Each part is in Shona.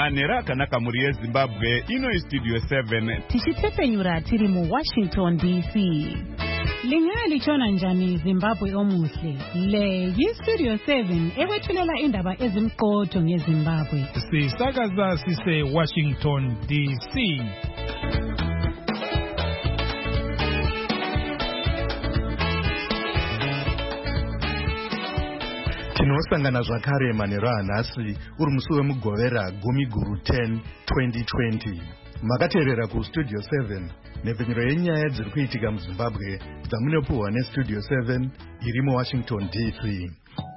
Manera akanaka muri yeZimbabwe. Ino Studio 7. Tichitepenyura tiri mu Washington DC. Lingali chona njani Zimbabwe omuhle. Le Studio 7 ewethulela indaba ezimqotho ngeZimbabwe. Sisakaza sise Washington DC. Tinosangana zvakare Manero anhasi uri musi wemugovera gumi guru 10 2020. Makateerera kuStudio 7 nepfenyuro yenyaya dziri kuitika muZimbabwe dzamunopuhwa neStudio 7 iri muWashington DC.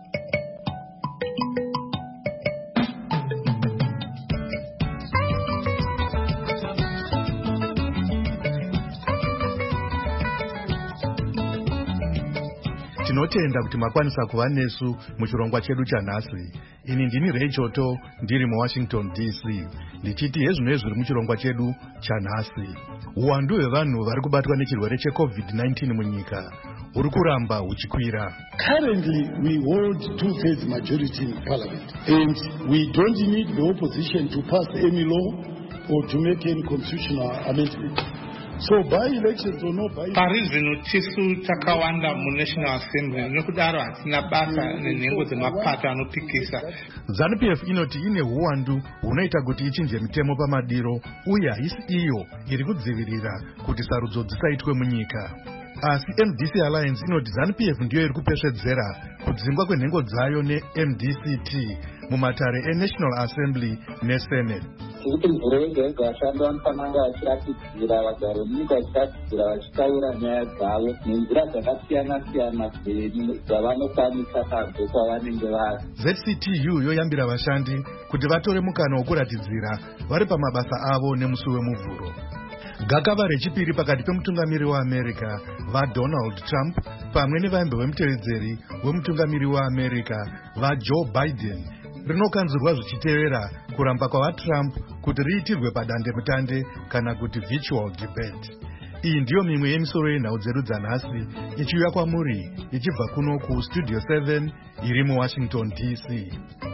Tinotenda kuti makwanisa kuva nesu muchirongwa chedu chanhasi. Ini ndini Ray Choto ndiri muWashington DC. Ndichiti hezvino zviri muchirongwa chedu chanhasi. Uwandu hwevanhu vari kubatwa nechirwere cheCovid-19 munyika uri kuramba huchikwira. Currently we hold 2/3 majority in parliament and we don't need the opposition to pass any law or to make any constitutional amendment. So by elections or no by parizvino tisu takawanda muNational Assembly nokudaro hatina basa nenhengo dzemapato anopikisa. ZANU-PF inoti ine huwandu hunoita kuti ichinje mitemo pamadiro uye haisi iyo iri kudzivirira kuti sarudzo dzisaitwe munyika. Asi MDC Alliance inoti ZANU-PF ndiyo iri kupesvedzera kudzingwa kwenhengo dzayo neMDCT mumatare eNational Assembly neSenate. Kuti mvura yega vashandi vanofanira vachiratidzira vagari venyika vachiratidzira vachitaura nyaya dzavo nenzira dzakasiyana-siyana dzavanokwanisa panze kwavanenge vari. ZCTU yoyambira vashandi kuti vatore mukana wokuratidzira vari pamabasa avo nemusi wemuvhuro. Gakava rechipiri pakati pemutungamiri weAmerica vaDonald Trump pamwe nevaimbe vemutevedzeri wemutungamiri weAmerica vaJoe Biden rinokanzurwa zvichitevera kuramba kwavaTrump kuti riitirwe padandemutande kana kuti virtual debate. Iyi ndiyo mimwe yemisoro yenhau dzedu dzanhasi ichiuya kwamuri ichibva kuno kuStudio 7 iri muWashington DC.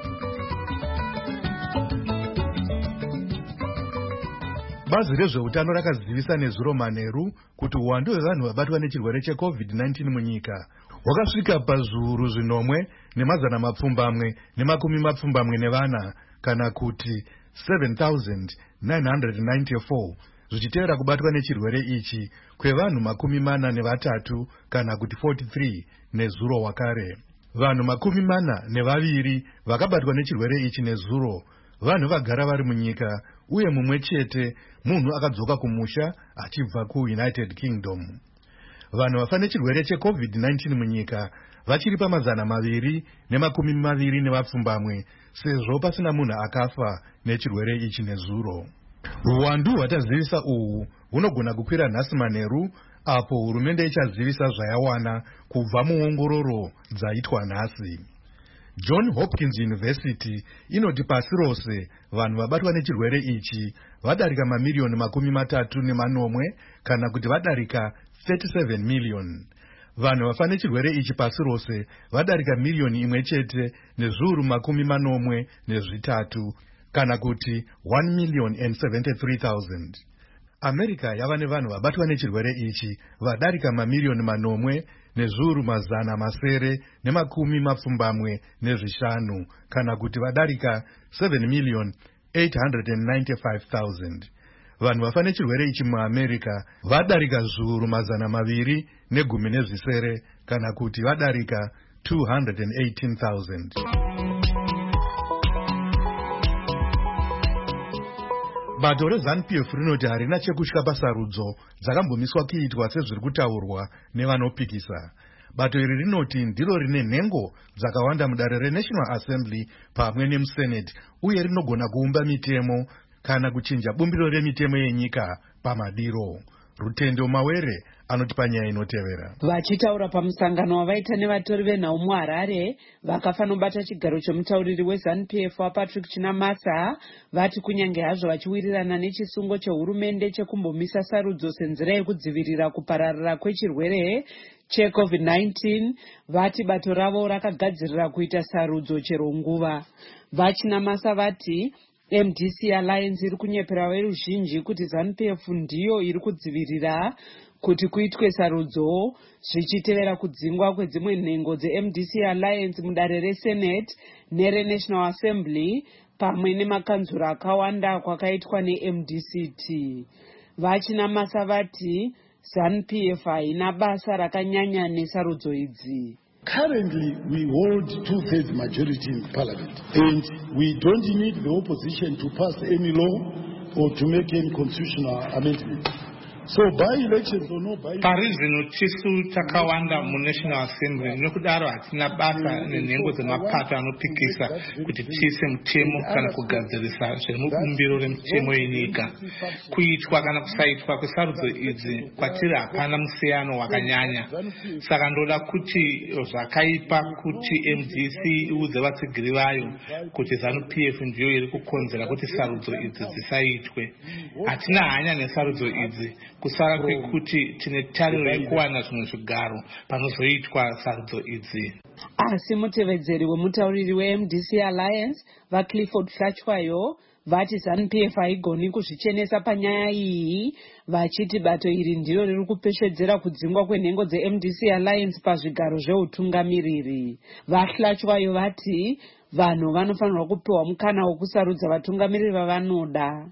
Bazi rezveutano rakazivisa nezuro Manheru kuti uwandu hwevanhu vabatwa nechirwere cheCovid-19 munyika hwakasvika pazviuru 1,924 kana kuti 7,994 zvichitevera kubatwa nechirwere ichi kwevanhu 43 kana kuti 43 nezuro wakare. Vanhu 42 vakabatwa nechirwere ichi nezuro vanhu vagara vari munyika uye mumwe chete munhu akadzoka kumusha achibva kuUnited Kingdom. Vanhu vafa nechirwere cheCovid-19 munyika vachiri pa220 sezvo pasina munhu akafa nechirwere ichi nezuro. Uwandu hwatazivisa uhu hunogona kukwira nhasi Manheru apo hurumende ichazivisa zvayawana kubva muongororo dzaitwa nhasi. John Hopkins University inoti pasi rose vanhu vabatwa nechirwere ichi vadarika mamiliyoni 34 kana kuti vadarika 37 million. Vanhu vafa nechirwere ichi pasi rose vadarika miliyoni imwe chete nezviuru 83 kana kuti 1,073,000. America yava nevanhu vabatwa nechirwere ichi vadarika mamiliyoni 4 nezviuru 975 kana kuti vadarika 7,895,000. Vanhu vafa nechirwere ichi muAmerica vadarika zviuru 217 kana kuti vadarika 218,000. Bato reZANU-PF rinoti harina chekutya pasarudzo dzakambomiswa kuitwa sezviri kutaurwa nevanopikisa. Bato iri rinoti ndiro rine nhengo dzakawanda mudare reNational Assembly pamwe nemuSenate uye rinogona kuumba mitemo kana kuchinja bumbiro remitemo yenyika pamadiro. Rutendo Mawere anotipa nyaya inotevera. Vachitaura pamusangano wavaita nevatori venhau muHarare vakafanobata chigaro chomutauriri weZANU-PF waPatrick Chinamasa vati kunyange hazvo vachiwirirana nechisungo chehurumende chekumbomisa sarudzo senzira yekudzivirira kupararira kwechirwere cheCovid-19 vati bato ravo rakagadzirira kuita sarudzo chero nguva. VaChinamasa vati MDC Alliance iri kunyepera veruzhinji kuti ZANU-PF ndiyo iri kudzivirira kuti kuitwe sarudzo zvichitevera kudzingwa kwedzimwe nhengo dzeMDC Alliance mudare reSenate nereNational Assembly pamwe nemakanzura akawanda kwakaitwa neMDCT. Vachinamasa vati ZANU-PF haina basa rakanyanya nesarudzo idzi. Currently, we hold 2/3 majority in parliament, and we don't need the opposition to pass any law or to make any constitutional amendment. So by-elections or no by-elections... Parizino chisu takawanda mu National Assembly nokudaro hatina basa nenhengo dzemapato anopikisa kuti tise mutemo kana kugadzirisa zvemubumbiro remutemo yenyika. Kuitwa kana kusaitwa kwesarudzo idzi kwatiri hapana musiyano wakanyanya. Saka ndoda kuti zvakaipa kuti MDC iudze vatsigiri vayo kuti ZANU-PF ndiyo iri kukonzera kuti sarudzo idzi dzisaitwe. Hatina hanya nesarudzo idzi. Kusara kwekuti tine tariro yekuwana zvimwe zvigaro panozoitwa sarudzo idzi. Asi mutevedzeri wemutauriri weMDC Alliance vaClifford Hlachwayo vati ZANU-PF haigoni kuzvichenesa panyaya iyi, vachiti bato iri ndiro riri kupeshedzera kudzingwa kwenhengo dzeMDC Alliance pazvigaro zveutungamiriri. VaHlachwayo vati vanhu vanofanirwa kupiwa mukana wokusarudza vatungamiriri vavanoda.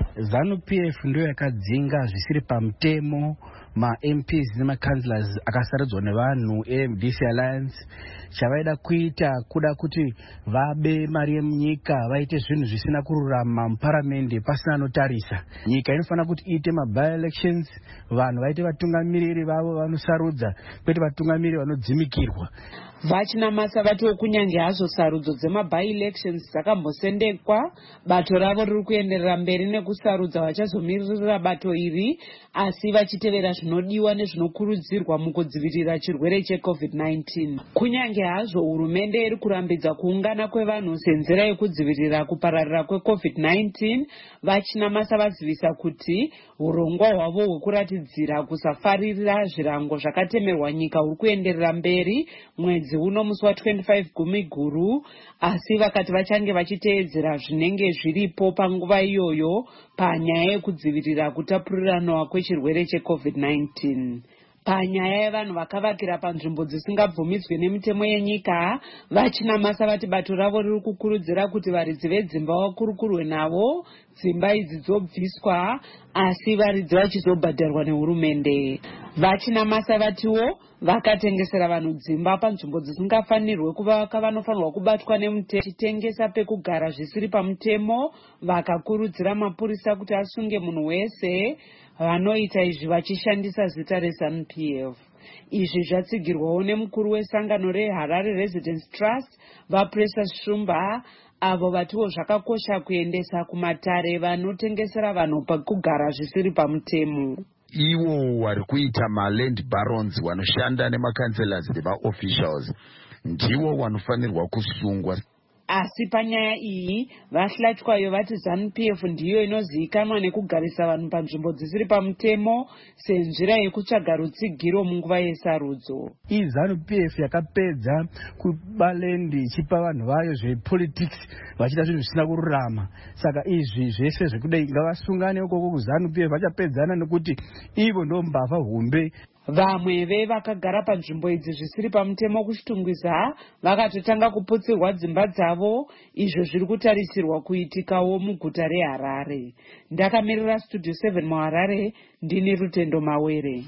ZANU-PF ndio yakadzinga zvisiri pamutemo ma-MPs nema-councillors akasarudzwa nevanhu eMDC Alliance. Chavaida kuita kuda kuti vabe mari yemunyika, vaite zvinhu zvisina kururama muparamende pasina anotarisa. Nyika inofanira kuti iite by-elections, vanhu vaite vatungamiriri vavo vanosarudza, kwete vatungamiriri vanodzimikirwa. Vachinamasa vatiwo kunyange hazvo sarudzo dzema-by-elections dzakambosendekwa, bato ravo riri kuenderera mberi nekusarudza vachazomirira bato iri, asi vachitevera zvinodiwa nezvinokurudzirwa mukudzivirira chirwere cheCovid-19. Kunyange hazvo hurumende iri kurambidza kuungana kwevanhu senzira yekudzivirira kupararira kweCovid-19, vachinamasa vazivisa kuti urongwa hwavo hwekuratidzira kusafarira zvirango zvakatemerwa nyika huri kuenderera mberi mwedzi uno musi wa25 Gumiguru, asi vakati vachange vachiteedzera zvinenge zviripo panguva iyoyo panyaya yekudzivirira kutapurirana kwechirwere cheCovid-19. Panyaya yevanhu vakavakira panzvimbo dzisingabvumidzwe nemitemo yenyika, vachinamasa vati bato ravo riri kukurudzira kuti varidzi vedzimba vakurukurwe navo, dzimba idzi dzobviswa, asi varidzi vachizobhadharwa nehurumende. Vachinamasa vatiwo vakatengesera vanhu dzimba panzvimbo dzisingafanirwe kuvaka vanofanirwa kubatwa nemutemo chitengesa pekugara zvisiri pamutemo, vakakurudzira mapurisa kuti asunge munhu wese vanoita izvi vachishandisa zita reZANU-PF. Izvi zvatsigirwawo nemukuru wesangano reHarare Residence Trust vaPrecious Shumba, avo vatiwo zvakakosha kuendesa kumatare vanotengesera vanhu pakugara zvisiri pamutemo. Iwo vari kuita ma-land barons wanoshanda nema-councillors nema-officials ndiwo wanofanirwa kusungwa. Asi panyaya iyi vaHlachwayo vati ZANU-PF ndiyo inozivikanwa nekugarisa vanhu panzvimbo dzisiri pamutemo senzira yekutsvaga rutsigiro munguva yesarudzo. ZANU-PF yakapedza kuba land ichipa vanhu vayo zvepolitics vachiita zvinhu zvisina kururama. Saka izvi zvese zvekudai ngavasungane ukoko kuZANU-PF vachapedzana nekuti ivo ndo mbavha hombe. Vamwe vevakagara panzvimbo idzi zvisiri pamutemo kuchitungwiza vakatotanga kuputsirwa dzimba dzavo, izvo zviri kutarisirwa kuitikawo muguta reHarare. Ndakamirira Studio 7 muHarare, ndini Rutendo Mawere.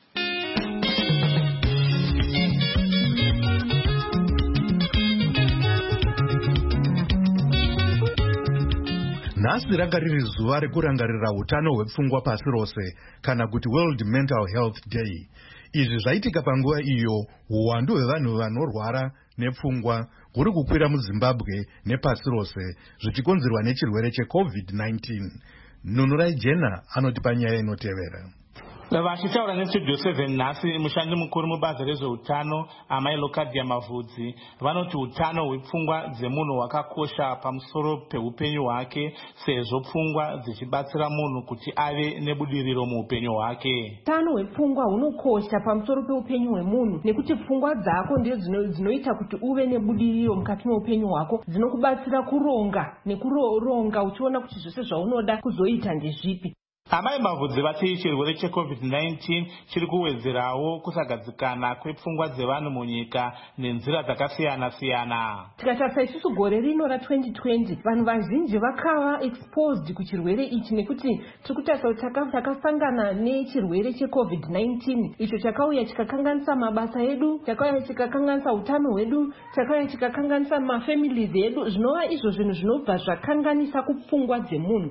Nhasi ranga riri zuva rekurangarira utano hwepfungwa pasi rose, kana kuti World Mental Health Day. Izvi zvaitika panguva iyo uwandu hwevanhu vanorwara nepfungwa huri kukwira muZimbabwe nepasi rose zvichikonzerwa nechirwere cheCovid-19. Nunurai Jena anoti panyaya inotevera. Vachitaura nestudio 7 nhasi mushandi mukuru mubazi rezveutano Amai Locadia Mavhudzi vanoti utano hwepfungwa dzemunhu hwakakosha pamusoro peupenyu hwake sezvo pfungwa dzichibatsira munhu kuti ave nebudiriro muupenyu hwake. Utano hwepfungwa hunokosha pamusoro peupenyu hwemunhu nekuti pfungwa dzako ndidzo dzinoita kuti uve nebudiriro mukati meupenyu hwako, dzinokubatsira kuronga nekuronga uchiona kuti zvose zvaunoda kuzoita ndezvipi. Amai Mavhudzi vati chirwere cheCovid-19 chiri kuwedzerawo kusagadzikana kwepfungwa dzevanhu munyika nenzira dzakasiyana-siyana. Tikatarisa isusu gore rino ra2020 vanhu vazhinji vakava exposed kuchirwere ichi nekuti tiri kutarisa kuti takasangana nechirwere cheCovid-19 icho chakauya chikakanganisa mabasa edu, chakauya chikakanganisa utano hwedu, chakauya chikakanganisa mafamilies edu, zvinova izvo zvinhu zvinobva zvakanganisa kupfungwa dzemunhu.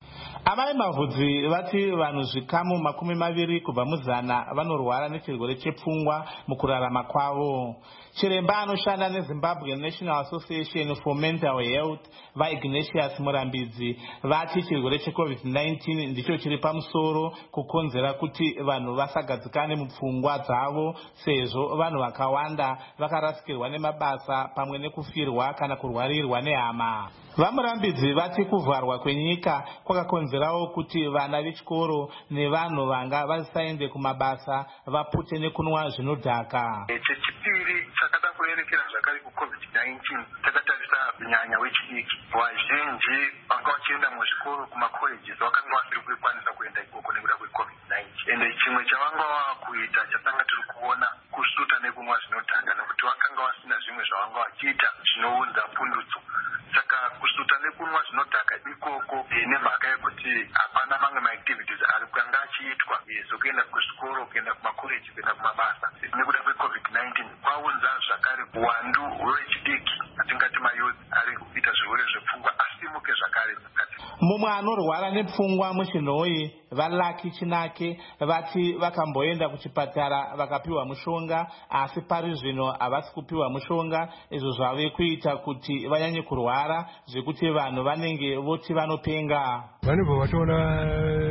Amai Mavhudzi vati vanhu zvikamu 20 kubva muzana vanorwara nechirwere chepfungwa mukurarama kwavo. Chiremba anoshanda neZimbabwe National Association for Mental Health vaIgnatius Murambidzi vati chirwere cheCovid-19 ndicho chiri pamusoro kukonzera kuti vanhu vasagadzikane mupfungwa dzavo sezvo vanhu vakawanda vakarasikirwa nemabasa pamwe nekufirwa kana kurwarirwa nehama. Vamurambidzi vati kuvharwa kwenyika kwakakonzerawo kuti vana vechikoro nevanhu vanga vasaende kumabasa vapute nekunwa zvinodhaka. Chechipiri chakada kuerekera zvakare kuCovid-19 takatarisa kunyanya wechidiki. Vazhinji vanga vachienda muzvikoro kumacolleges vakanga vasiri kukwanisa kuenda ikoko nekuda kweCovid-19. Ende chimwe chavanga vakuita chatanga tiri kuona kusuta nekunwa zvinodhaka nekuti vakanga vasina zvimwe zvavanga vachiita zvinounza pundutso. Saka kusuta nekunwa zvinodhaka ikoko nemhaka yekuti hapana mamwe maactivities ari kanga achiitwa sokuenda kuzvikoro, kuenda kumacollege, kuenda kumabasa nekuda kweCovid-19 kwaunza zvakare uwandu hwechidiki atingati mayouth ari kuita zvirwere zvepfungwa asimuke zvakare mukati. Mumwe anorwara nepfungwa muchinhoyi vaLucky Chinake vati vakamboenda kuchipatara vakapiwa mushonga asi pari zvino havasi kupiwa mushonga, izvo zvave kuita kuti vanyanye kurwara zvekuti vanhu vanenge voti vanopenga. Vanhu vatoona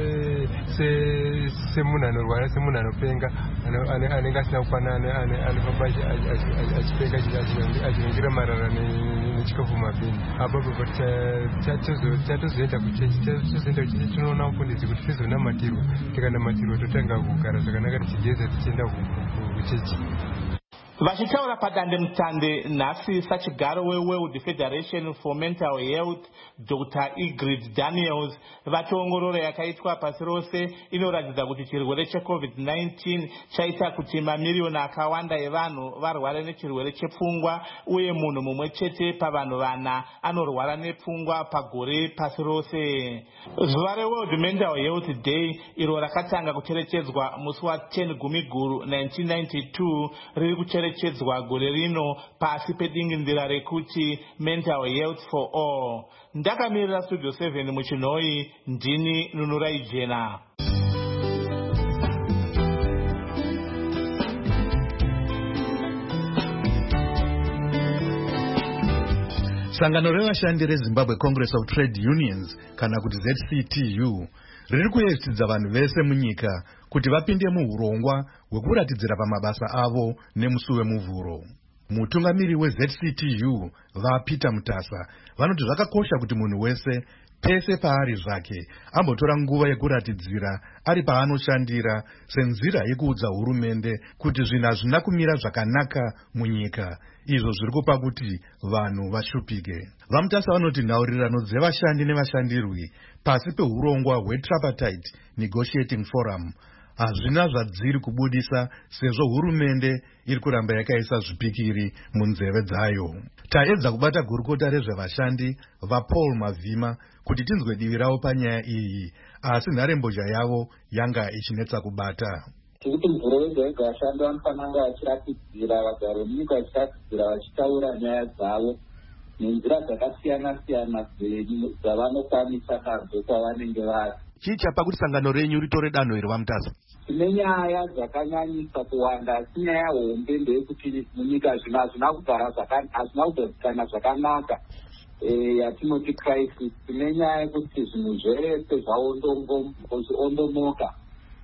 semunhu anorwara semunhu anopenga anenge asina kukwana anofamba achipenga achinongira marara nechikafu mabini. Apapo tatozoenda kuchechi tinoona mufundisi kuti tizonamatirwa, tikanamatirwa totanga kugara zvakanaka tichigeza tichienda kuchechi. Vachitaura padandemutande nhasi sachigaro weWorld Federation for Mental Health Dr. Ingrid Daniels vati ongororo yakaitwa pasi rose inoratidza kuti chirwere cheCovid-19 chaita kuti mamiriyoni akawanda evanhu varware nechirwere chepfungwa uye munhu mumwe chete pavanhu 4 anorwara nepfungwa pagore pasi rose. Zuva reWorld Mental Health Day iro rakatanga kucherechedzwa musi wa10 Gumiguru 1992 riri kucherechedzwa gore rino pasi pedingindira rekuti Mental Health for All. Ndakamirira Studio 7 muchinhoyi, ndini Nunurai Jena. Sangano revashandi reZimbabwe Congress of Trade Unions kana kuti ZCTU riri kuyevedza vanhu vese munyika kuti vapinde muurongwa hwekuratidzira pamabasa avo nemusi wemuvhuro. Mutungamiri weZCTU vaPeter Mutasa vanoti zvakakosha kuti munhu wese pese paari zvake ambotora nguva yekuratidzira ari paanoshandira senzira yekuudza hurumende kuti zvinhu hazvina kumira zvakanaka munyika, izvo zviri kupa kuti vanhu vashupike. VaMutasa vanoti nhaurirano dzevashandi nevashandirwi pasi peurongwa hweTripartite Negotiating Forum hazvina zvadziri kubudisa sezvo hurumende iri kuramba yakaisa zvipikiri munzeve dzayo. Taedza kubata gurukota rezvevashandi vaPaul Mavhima kuti tinzwe divi ravo panyaya iyi, asi nharembozha yavo yanga ichinetsa kubata. Tirikuti mvuro wega wega vashandi vanofanira vachiratidzira vagari vemunyika vachiratidzira vachitaura nyaya dzavo nenzira dzakasiyana-siyana dzavanokwanisa nadzo kwavanenge vari. Chii chapa kuti sangano renyu ritore danho iri VaMutasa? Tine nyaya dzakanyanyisa kuwanda asi nyaya hombe ndeyekuti munyika zvino hazvina kugadzikana zvakanaka yatinoti crisis. Tine nyaya yekuti zvinhu zvese zvaondomoka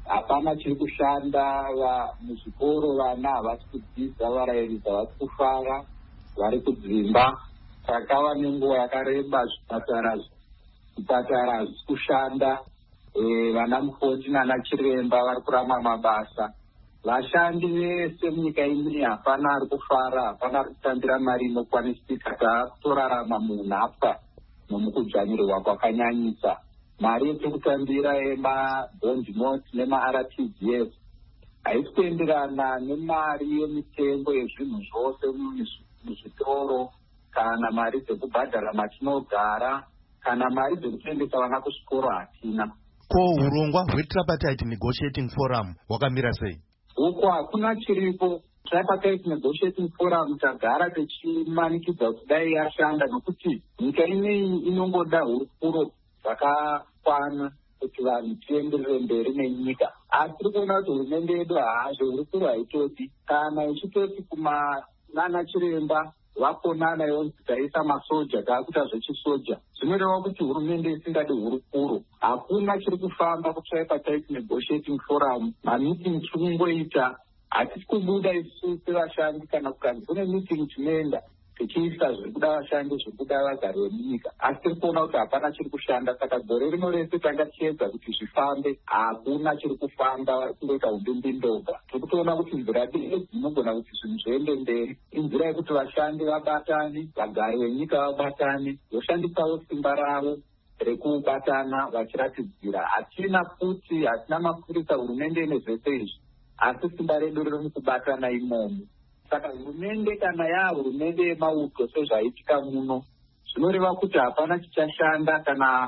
hapana chiri kushanda. Muzvikoro vana havasi kudzidza, varairidzi havasi kufara, vari kudzimba. Pakava nenguva yakareba zvipatara hazvisi kushanda. Vana mukoti nana chiremba vari kurama mabasa. Vashandi vese munyika ino hapana ari kufara, hapana ari kutambira mari inokwanisika. Takutorarama munhapwa nomukudzvanyirwa kwakanyanyisa. Mari yekutambira ema-bond note nema-RTGS haisi kuenderana nemari yemitengo yezvinhu zvose muzvitoro, kana mari dzekubhadhara matinogara, kana mari dzekuendesa vana kuchikoro hatina. Ko urongwa hwetripartite negotiating forum hwakamira sei? Huko hakuna chiripo. Tripartite negotiating forum tagara techimanikidza kuti dai yashanda, nokuti nyika ineyi inongoda hurukuro dzakakwana kuti vanhu tienderere mberi nenyika. Asi tiri kuona kuti hurumende yedu hazvo hurukuro haitoti. Kana ichitoti nana chiremba vakonana yonzi taisa masoja taakuita zvechisoja, zvinoreva kuti hurumende isingadi hurukuro. Hakuna chiri kufamba kutripartite negotiating forum. Mamiting tiri kungoita, hatisi kubuda isu sevashandi kana kukanzi kune meeting tinoenda tichiisa zviri kuda vashandi, zviri kuda vagari vemunyika. Asi tiri kuona kuti hapana chiri kushanda. Saka gore rino rese tanga tiedza kuti zvifambe, hakuna chiri kufamba, vari kungoita umbindindoga. Tiri kutoona kuti nzira dii dzinogona kuti zvinhu zviende mberi inzira yekuti vashandi vabatane, vagari venyika vabatane, voshandisawo simba ravo rekubatana vachiratidzira. Hatina mapurisa hurumende nezvese izvi, asi simba redu riri mukubatana imomo. Saka hurumende kana hurumende yemauto sezvaitika muno, zvinoreva kuti hapana chichashanda kana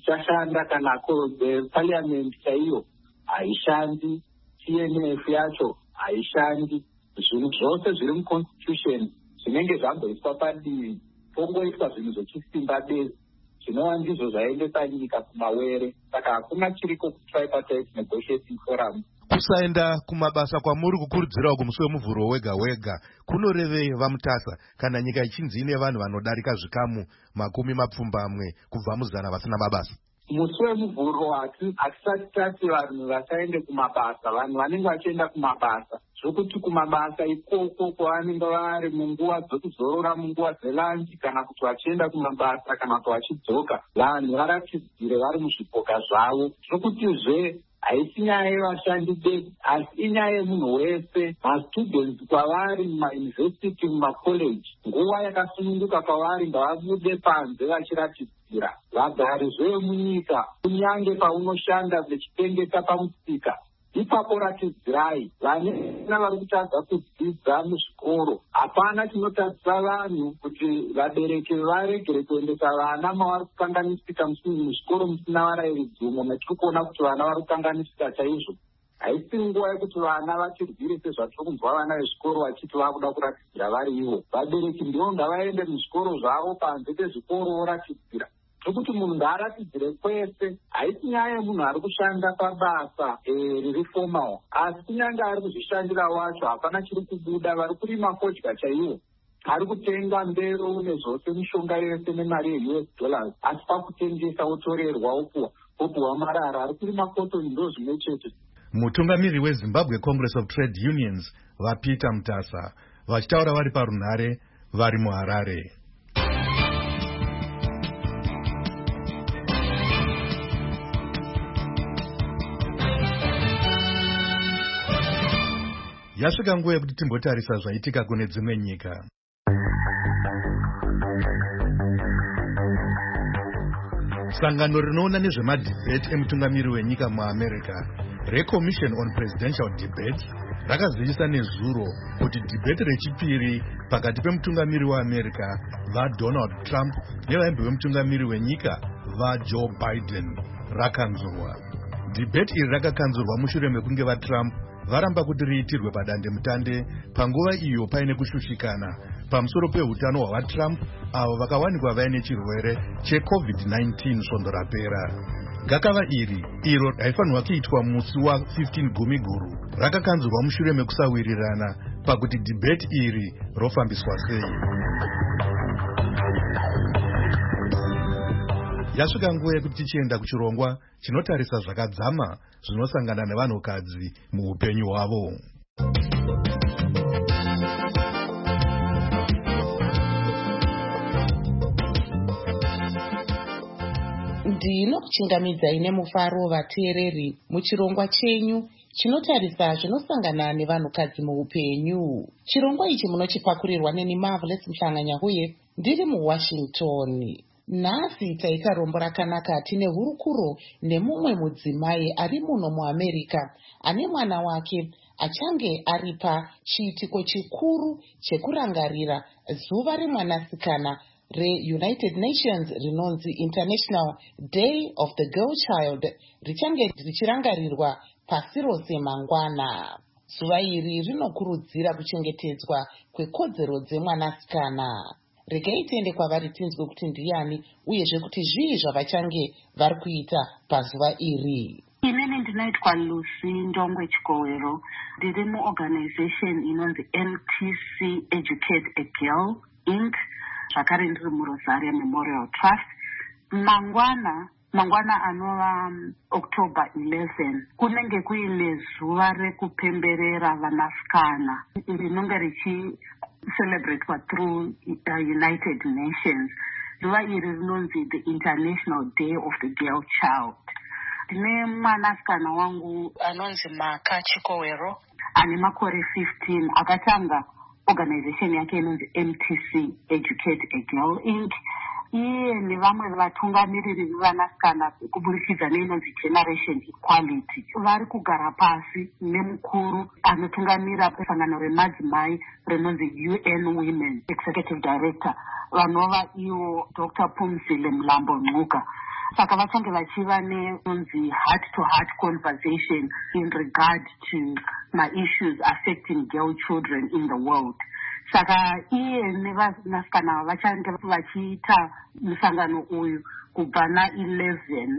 parliament chaiyo haishandi, TNF yacho haishandi. Zvinhu zvose zviri muconstitution zvinenge zvamboiswa padivi, pongoiswa zvinhu zvechisimba bezi, zvinova ndizvo zvaendesa nyika kumawere. Saka hakuna chiriko kutripartite negotiating forum. Kusaenda kumabasa kwamuri kukurudzirawo kumusi wemuvhuro wega wega kunorevei vamutasa kana nyika ichinzi ine vanhu vanodarika zvikamu 20 kubva muzana vasina mabasa? Musi wemuvhuro hatisati tati vanhu vasaende kumabasa. Vanhu vanenge vachienda kumabasa, zvokuti kumabasa ikoko kwavanenge vari munguva dzokuzorora, munguva dzelanchi, kana kuti vachienda kumabasa kana kuti vachidzoka, vanhu varatidzire vari muzvipoka zvavo. Zvokutizve haisi nyaya yevashandi bedzi, asi inyaya yemunhu wese. Mastudents kwavari mumayunivhesiti, mumakoleji, nguva yakasununguka kwavari ngavabude panze vachiratidzira. Vagari zvemunyika, kunyange paunoshanda vechitengesa pamusika, ipapo ratidzirai. Vana vari kutadza kudzidza muzvikoro, hapana chinotadzisa vanhu kuti vabereki varegere kuendesa vana mavari kukanganisika muzvikoro musina varairidzi. Umwe metiri kuona kuti vana vari kukanganisika chaizvo. Haisi nguva yekuti vana vachirwire sezvatiri kunzwa vana vezvikoro vachiti vakuda kuratidzira vari ivo. Vabereki ndivo ngavaende muzvikoro zvavo, panze pezvikoro voratidzira. Zvekuti munhu ngaaratidzire kwese. Haisi nyaya yemunhu ari kushanda pabasa riri formal, asi kunyange ari kuzvishandira wacho hapana chiri kubuda. Vari kurima fodya chaiwo, ari kutenga mbero nezvose mishonga yese nemari yeUS$, asi pakutengesa otorerwa opuhwa marara. Ari kurima cotton, ndo zvimwe chete. Mutungamiri weZimbabwe Congress of Trade Unions vaPeter Mutasa vachitaura vari parunhare vari muHarare. Yasvika nguva yekuti timbotarisa zvaitika kune dzimwe nyika. Sangano rinoona nezvemadhibheti emutungamiri wenyika muAmerica, reCommission on Presidential Debates, rakazivisa nezuro kuti dhibheti rechipiri pakati pemutungamiri weAmerica vaDonald Trump nevaimbi vemutungamiri wenyika vaJoe Biden rakanzurwa. Dhibheti iri rakakanzurwa mushure mekunge vaTrump varamba kuti riitirwe padandemutande panguva iyo paine kushushikana pamusoro pehutano hwavaTrump avo vakawanikwa vaine chirwere cheCovid-19 svondo rapera. Gakava iro raifanirwa kuitwa musi wa15 Gumiguru rakakanzurwa mushure mekusawirirana pakuti dhibheti iri rofambiswa sei. Yasvika nguva yekuti tichienda kuchirongwa chinotarisa zvakadzama zvinosangana nevanhukadzi muupenyu hwavo. Ndinokuchingamidzai nemufaro vateereri muchirongwa chenyu chinotarisa zvinosangana nevanhukadzi muupenyu. Chirongwa ichi munochipakurirwa neni Marvelous Mhlanganyahuye ndiri muWashington. Nhasi taita rombo rakanaka. Tine hurukuro nemumwe mudzimai ari muno muAmerica ane mwana wake achange ari pachiitiko chikuru chekurangarira zuva remwanasikana reUnited Nations rinonzi International Day of the Girl Child richange richirangarirwa pasi rose mangwana. Zuva iri rinokurudzira kuchengetedzwa kwekodzero dzemwanasikana. Regai tiende kwavari tinzwe kuti ndiani uyezve kuti zvii zvavachange vari kuita pazuva iri. Inini ndinoitwa Lucy Ndongwe Chikowero, ndiri muorganization inonzi MTC Educate a Girl Inc. Zvakare ndiri muRosaria Memorial Trust. Mangwana anova October 11 kunenge kuine zuva rekupemberera vanasikana rinonge richicelebratewa through United Nations. Zuva iri rinonzi the International Day of the Girl Child. Ndine mwanasikana wangu anonzi Maka Chikowero ane makore 15 akatanga organization yake inonzi MTC Educate a Girl Inc. Iye nevamwe vatungamiriri vevanasikana kuburikidza neinonzi Generation Equality vari kugara pasi nemukuru anotungamira sangano remadzimai rinonzi UN Women Executive Director vanova ivo Dr. Phumzile Mlambo Ngcuka. Saka vachange vachiva nenonzi heart-to-heart conversation in regard to my issues affecting girl children in the world. Saka iye nevanasikana vachange vachiita musangano uyu kubva na11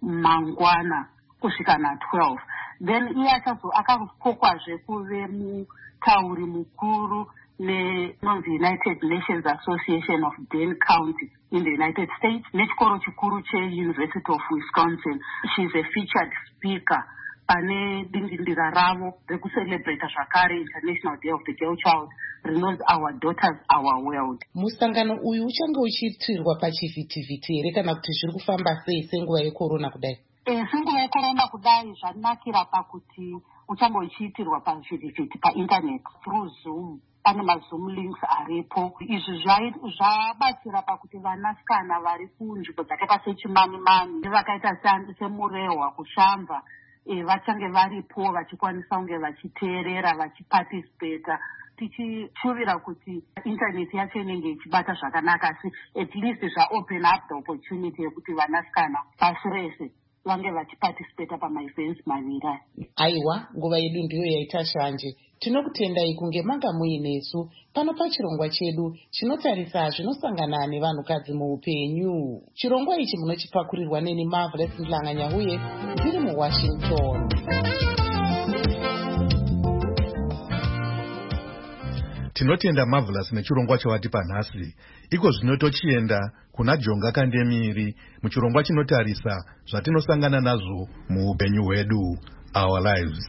mangwana kusvika na12. Then iye akakokwazve kuve mutauri mukuru nenonzi United Nations Association of Dane County in the United States nechikoro chikuru cheUniversity of Wisconsin. She's a featured speaker pane dingindira ravo rekucelebrate zvakare International Day of the Girl Child rinonzi Our Daughters Our World. Musangano uyu uchange uchiitirwa pachivhitivhiti here kana kuti zviri kufamba sei senguva yekorona kudai? Senguva yekorona kudai zvanakira pakuti uchange uchiitirwa pachivhitivhiti painternet through Zoom. Pane maZoom links aripo. Izvi zvabatsira pakuti vanasikana vari kunzvimbo dzakaita seChimani-mani vakaita semurehwa kushamba vachange varipo vachikwanisa kunge vachiteerera vachiparticipata. Tichishuvira kuti internet yacho inenge ichibata zvakanaka asi at least zvaopen up the opportunity yekuti vanasikana pasi rese vange vachiparticipata pamaevents maviri. Aiwa, nguva yedu ndiyo yaita shanje. Tinokutendai kunge manga muinesu pano pachirongwa chedu chinotarisa zvinosangana nevanhukadzi muupenyu. Chirongwa ichi munochipakurirwa neni Marvelous Mhlanganyahuye ndiri muWashington. Tinotenda Marvelous nechirongwa chavatipa nhasi. Iko zvino tochienda kuna Jonga Kandemiri muchirongwa chinotarisa zvatinosangana nazvo muupenyu hwedu, our lives.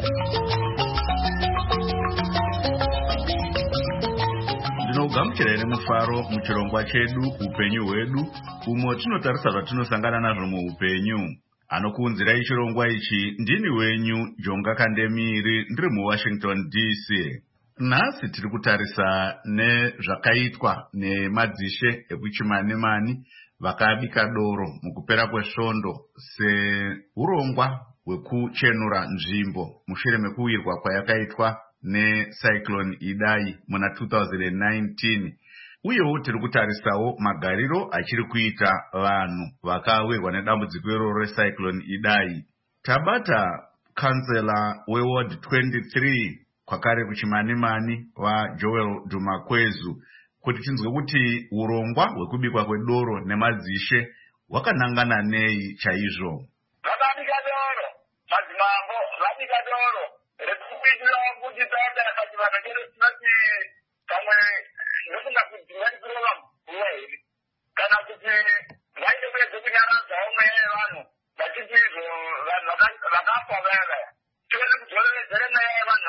Ndinogamuchira ine mufaro muchirongwa chedu upenyu hwedu umo tinotarisa zvatinosangana nazvo muupenyu. Anokuunzirai chirongwa ichi ndini wenyu Jonga Kandemiri ndiri muWashington DC. Nhasi tiri kutarisa nezvakaitwa nemadzishe ekuChimani-mani vakabika doro mukupera kwesvondo seurongwa hwekuchenura nzvimbo mushure mekuwirwa kwayakaitwa necyclone Idai muna 2019. Uyewo tiri kutarisawo magariro achiri kuita vanhu vakawirwa nedambudziko iroro recyclone Idai. Tabata kansela weWard 23 kwakare kuChimani-mani vaJoel Dumakwezu kuti tinzwe kuti urongwa hwekubikwa kwedoro nemadzishe hwakanangana nei chaizvo. Vakabika doro, madzimambo vabika doro rekubikira kuti taenda pachivana chedu tinoti pamwe ndofunga kuti ndinoti kurova mvura here kana kuti vaite kuedze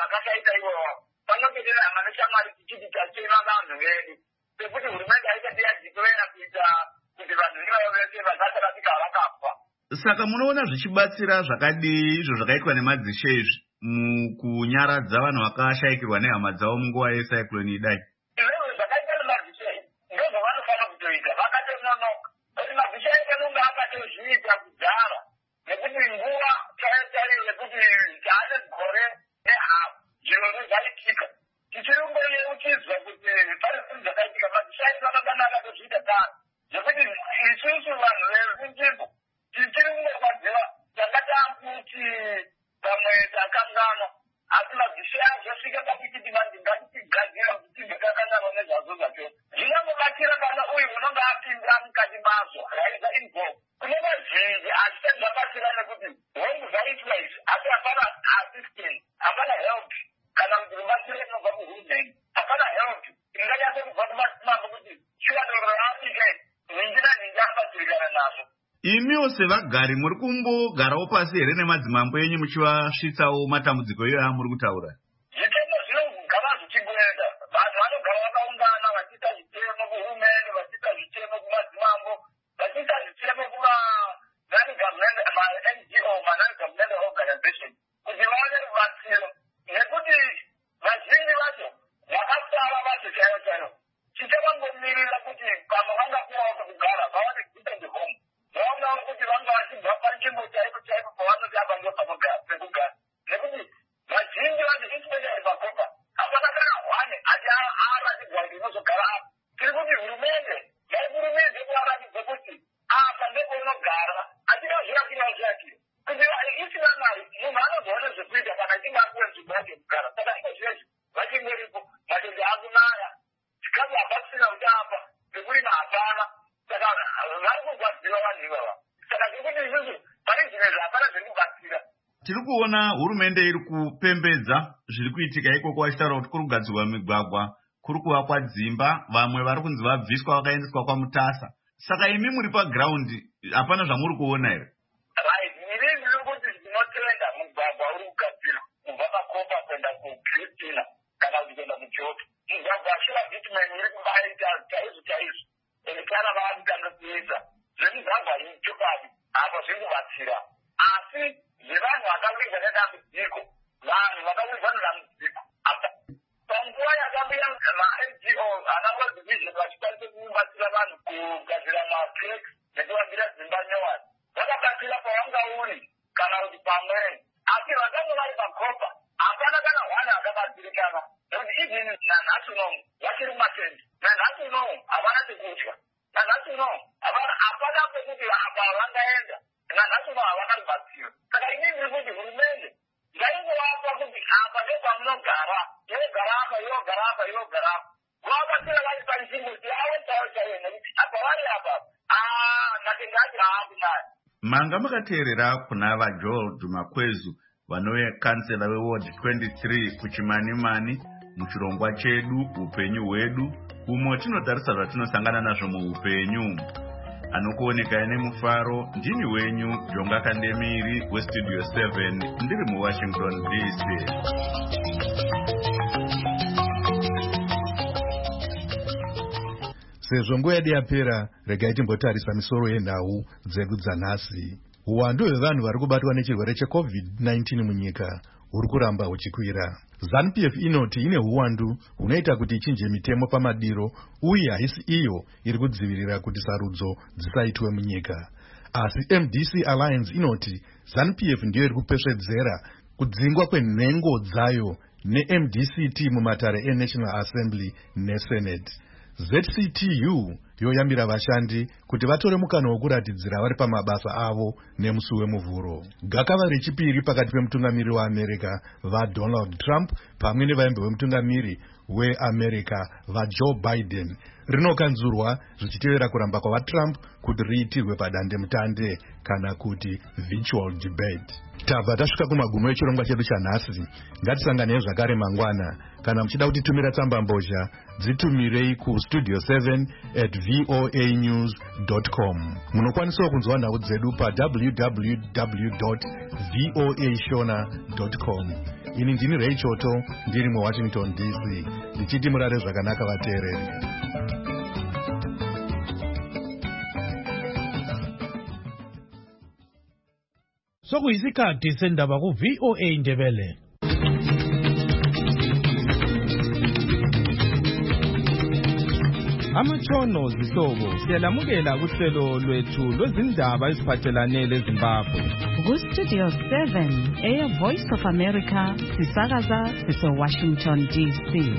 vakasaita ivowa panopindira hama neshamwari tichiti tachema vanhu vedu sekuti hurumende haisati yadzikuvera kuita kuti vanhu ivavo vese vasati vasvika vakafa. Saka munoona zvichibatsira zvakadii izvo zvakaitwa nemadzishe izvi mukunyaradza vanhu vakashaikirwa nehama dzavo munguva yecyclone idai? Izvozvo zvakaitwa nemadzishe ndozvavanofanira kutoita, vakatononoka kuti madzishe ekanonga akatozviita kudhara nekuti nguva chaiyo yekuti taane gore nehafu zviro zvaitika tichirungoyeuchidzwa kuti pane zvinhu zvakaitika madzishe aifanokana akatozviita kare zvekuti isusu vanhu vezvinzvimbo tichiri kungorwadziwa takatakuti pamwe takanganwa asi madzishe azosvika pakuti ngatitigadzira kuti tibve takanganwa nezvazvo zvacho zvinongobatsira kana uyu unonga apinda mukati mazvo raiza involve kune vazhinji asi tezvabatsira nekuti hongu zvaitwa izvi asi hapana assistance hapana help kana kuti rubatsiro inobva kuhurumende hapana help inganyase kubva kumadzimambo kuti shuwadoro raafrika ningi naningi abatsirikana nazvo. Imiwo sevagari muri kumbogarawo pasi here nemadzimambo enyu muchivasvitsawo matambudziko iyoyo amuri kutaura? Zvitemo zvinogara zvichigoenda, vanhu vanogara vakaungana vachiita zvitemo kuhurumende, vachiita zvitemo kumadzimambo, vachiita zvitemo kuma-non-government, ma-NGO, ma-non-government organization, kuti vaone rubatsiro, nekuti vazhinji vacho vakasara vacho chaivo chaivo. Chichavangomirira kuti pamwe vangapuwawo pekugara vaone kuita home. Vaonawo kuti vanga vachibva panzvimbo chaipo chaipo pavanoti apa ndo pekugara nekuti vazhinji vacho especially makopa hapana kana hwane ati aratidza kuti inozogara apa. Tiri kuti hurumende ngaikurumidze kuvaratidza kuti apa ndepaunogara atinozviakira kuti isina mari munhu anozoona zvekuita kana achinge apuwe nzvimbo yake yekugara. Saka iko zvezvi vachingoripo madende akunaya chikamu hapasina kuti apa pekurima hapana. Saka vari kugwadziwa vanhu ivava. Saka tikuti isusu pane zvimwe zvapana zvekubatsira. Tiri kuona hurumende iri kupembedza zviri kuitika ikoko vachitaura kuti kuri kugadzirwa migwagwa, kuri kuvakwa dzimba, vamwe vari kunzi vabviswa vakaendeswa kwaMutasa. Saka imi muri pagiraundi hapana zvamuri kuona here? Right, iri ndiri kuti ndinotenda mugwagwa uri kugadzirwa kubva makopa kuenda kuKristina kana kuti kuenda kuJoto. Mugwagwa ashira bitumen iri kubaita chaizvo chaizvo. Kana vaakutanga kuita zvemigwagwa chokwadi apa zviri kubatsira, asi zvevanhu vakawirwa nedambudziko, vanhu vakawirwa nedambudziko panguva yakabuya ma-NGO ana World Vision vachikwanisa kubatsira vanhu kugadzira maplek nekuvakira dzimba nyowani, vakabatsira pavanga uri kana kuti pamweni, asi vakange vari makopa hapana kana hwana akabatsirikana nekuti izvini nanhasi unomu vachiri mumatendi, nanhasi unomu havana chekutya, nanhasi unomu hapana pekuti apa vangaenda, nanhasi unomu havana rubatsiro. Saka inini ndiri kuti hurumende ngaingovapa kuti apa ndopamunogara, yogara apa yogara apa yogara apa, kuvabatsira vari panzvimbo yavo chaivo chaivo nekuti apa vari apa matende acho haakunaya. Manga makateerera kuna vaGeorge Makwezu vanove kansela weward 23 kuChimanimani muchirongwa chedu upenyu hwedu umo tinotarisa zvatinosangana nazvo muupenyu. Anokuoneka nemufaro ndini wenyu Jonga Kandemiri westudio 7 ndiri muWashington DC. Sezvo nguva yedu yapera, regai timbotarisa misoro yenhau dzedu dzanhasi. Uwandu hwevanhu vari kubatwa nechirwere cheCovid-19 munyika huri kuramba huchikwira. ZANU-PF inoti ine uwandu hunoita kuti ichinje mitemo pamadiro uye haisi iyo iri kudzivirira kuti sarudzo dzisaitwe munyika. Asi MDC Alliance inoti ZANU-PF ndiyo iri kupesvedzera kudzingwa kwenhengo dzayo neMDCT mumatare eNational Assembly neSenate. ZCTU yoyambira vashandi kuti vatore mukana wokuratidzira vari pamabasa avo nemusi wemuvhuro. Gakava rechipiri pakati pemutungamiri weAmerica vaDonald Trump pamwe nevaimbi vemutungamiri weAmerica vaJoe Biden rinokanzurwa zvichitevera kuramba kwavaTrump kuti riitirwe padandemutande kana kuti virtual debate. Tabva tasvika kumagumo echirongwa chedu chanhasi. Ngatisanganewo zvakare mangwana. Kana muchida kutitumira tsamba mbozha, dzitumirei kustudio7@voanews.com. Munokwanisawo kunzwa nhau dzedu pa www.voashona.com. ini ndini Ray Choto ndiri muWashington DC ndichiti murare zvakanaka vateereri. Sokuyisikhathi sendaba ku VOA Ndebele. Amatshono zihlobo siyalamukela kuhlelo lwethu lwezindaba eziphathelane leZimbabwe. Ku-Studio 7 Air Voice of America sisakaza sise-Washington DC.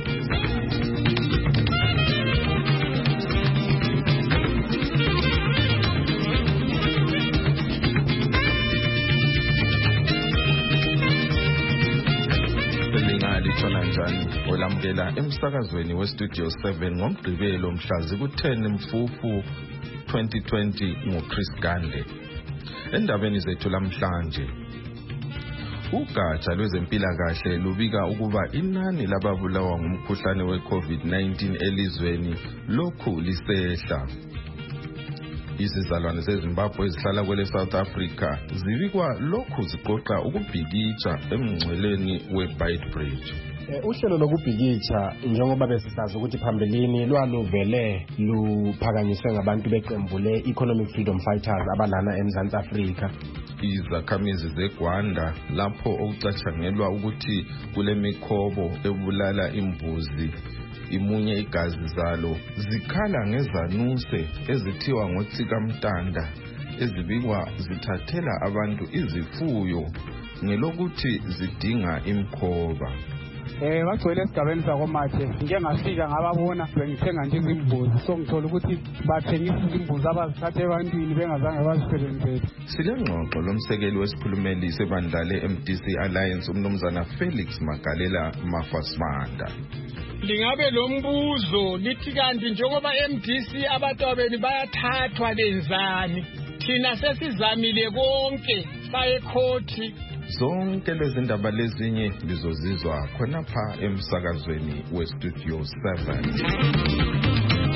Olamukela emsakazweni weStudio 7 ngomgqibelo mhla ziku-10 Mfufu 2020 nguChris Gande. Endabeni zethu lamhlanje, ugatsha lwezempilakahle lubika ukuba inani lababulawa ngumkhuhlane we-COVID-19 elizweni lokhu lisehla. Izizalwane zeZimbabwe ezihlala kwele South Africa zibikwa lokhu ziqoqa ukubhikitsha emngcweleni we-Beitbridge. Uhlelo lokubhikitsha njengoba besisazi ukuthi phambilini lwaluvele luphakanyiswe ngabantu beqembu le-Economic Freedom Fighters abalana eMzantsi Afrika. Izakhamizi zeGwanda lapho okucatshangelwa ukuthi kule mikhobo ebulala imbuzi imunye igazi zalo zikhala ngezanuse ezithiwa ngotsikamtanda ezibikwa zithathela abantu izifuyo ngelokuthi zidinga imkhoba. Bagcwele esigabeni sakoMathe ngike ngafika ngababona bengithenga nje izimbuzi so ngithola ukuthi bathengisa izimbuzi abazithatha ebantwini bengazange bazisebenzele. Silengxoxo lomsekeli wesikhulumeli sebandla le-MDC Alliance umnumzana Felix Magalela Mafasmanda. Lingabe lo mbuzo lithi kanti njengoba MDC abatwabeni bayathathwa lenzani thina sesizamile konke saye ekhoti. Zonke lezi ndaba lezinye lizozizwa khonapha emsakazweni weStudio 7.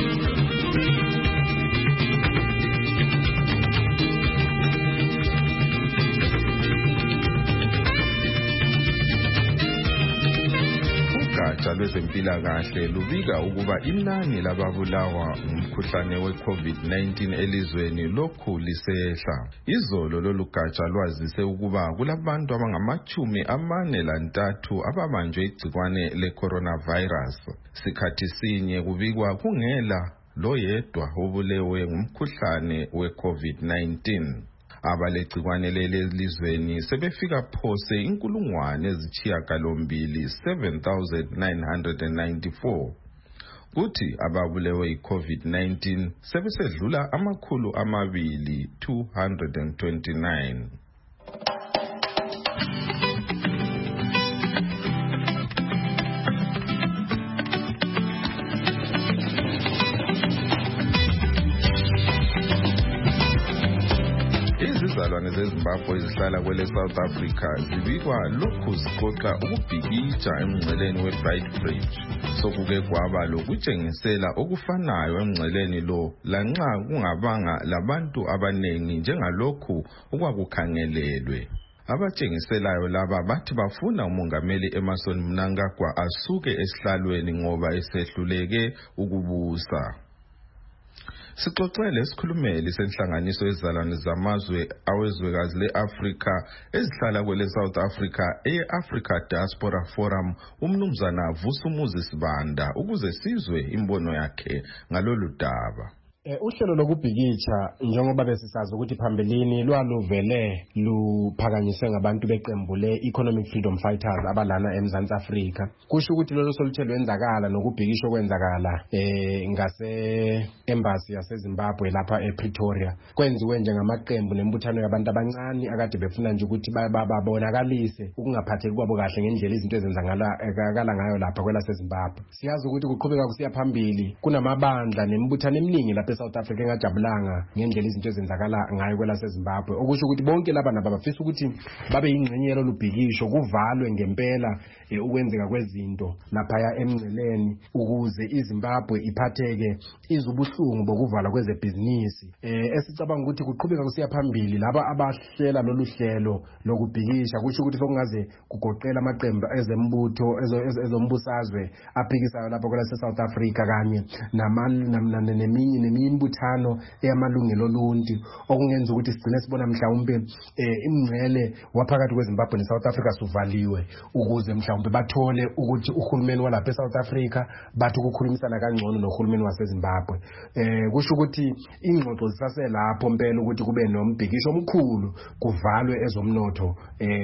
Ugatsha lwezempilakahle lubika ukuba inani lababulawa ngumkhuhlane we-COVID-19 elizweni lokhu lisehla. Izolo lolu gatsha lwazise ukuba kulabantu abangama-43 ababanjwe igcikwane le-coronavirus. Sikhathi sinye kubikwa kungela loyedwa obulewe ngumkhuhlane we-COVID-19. Abalegcikwane lelizweni sebefika phose 7,994 kuthi ababulewe i-COVID-19 sebesedlula 229. Izizalwane zeZimbabwe ezihlala kwele South Africa zibikwa lokhu ziqoqa ukubhikitsha emngceleni we-Beitbridge. Sokuke kwaba lokutshengisela okufanayo emngceleni lo lanxa kungabanga labantu abanengi njengalokhu okwakukhangelelwe. Abatshengiselayo laba bathi bafuna umongameli Emmerson Mnangagwa asuke esihlalweni ngoba esehluleke ukubusa. Sixoxele isikhulumeli senhlanganiso yezizalwane zamazwe awezwekazi le-Afrika ezihlala kwele South Africa e-Africa Diaspora Forum umnumzana Vusumuzi Sibanda ukuze sizwe imbono yakhe ngalolu daba. Uhlelo lokubhikitsha njengoba besisazi ukuthi phambilini lwaluvele luphakanyiswe ngabantu beqembu le-Economic Freedom Fighters abalana eMzantsi Afrika. Kusho ukuthi lolo soluthe lwenzakala nokubhikisho kwenzakala ngase-embassy yaseZimbabwe lapha ePretoria. Kwenziwe njengamaqembu nembuthano yabantu abancane akade befuna nje ukuthi babonakalise ukungaphatheki kwabo kahle ngendlela izinto ezenzakala ngayo lapha kwelaseZimbabwe. Siyazi ukuthi kuqhubeka kusiya phambili kunamabandla nembuthano eminingi lapha e-South Africa engajabulanga ngendlela izinto ezenzakala ngayo kwelaseZimbabwe, okusho ukuthi bonke laba nabo bafisa ukuthi babe yingxenye yalolu bhikisho, kuvalwe ngempela ukwenzeka kwezinto laphaya emngceleni ukuze iZimbabwe iphatheke izubuhlungu bokuvalwa kwezebhizinisi. Esicabanga ukuthi kuqhubeka kusiya phambili laba abahlela lolu hlelo lokubhikisha, kusho ukuthi sokungaze kugoqela amaqembu ezembutho ezombusazwe aphikisayo lapha kwelase-South Africa kanye neminye imbuthano eyamalungelo oluntu, okungenza ukuthi sigcine sibona mhlawumbe imngcele waphakathi kweZimbabwe neSouth Africa suvaliwe ukuze mhlawumbe bathole ukuthi uhulumeni walapha eSouth Africa bathi ukukhulumisana kangcono nohulumeni waseZimbabwe. Kusho ukuthi ingxoxo zisaselapho mpela ukuthi kube nombhikisho omkhulu kuvalwe ezomnotho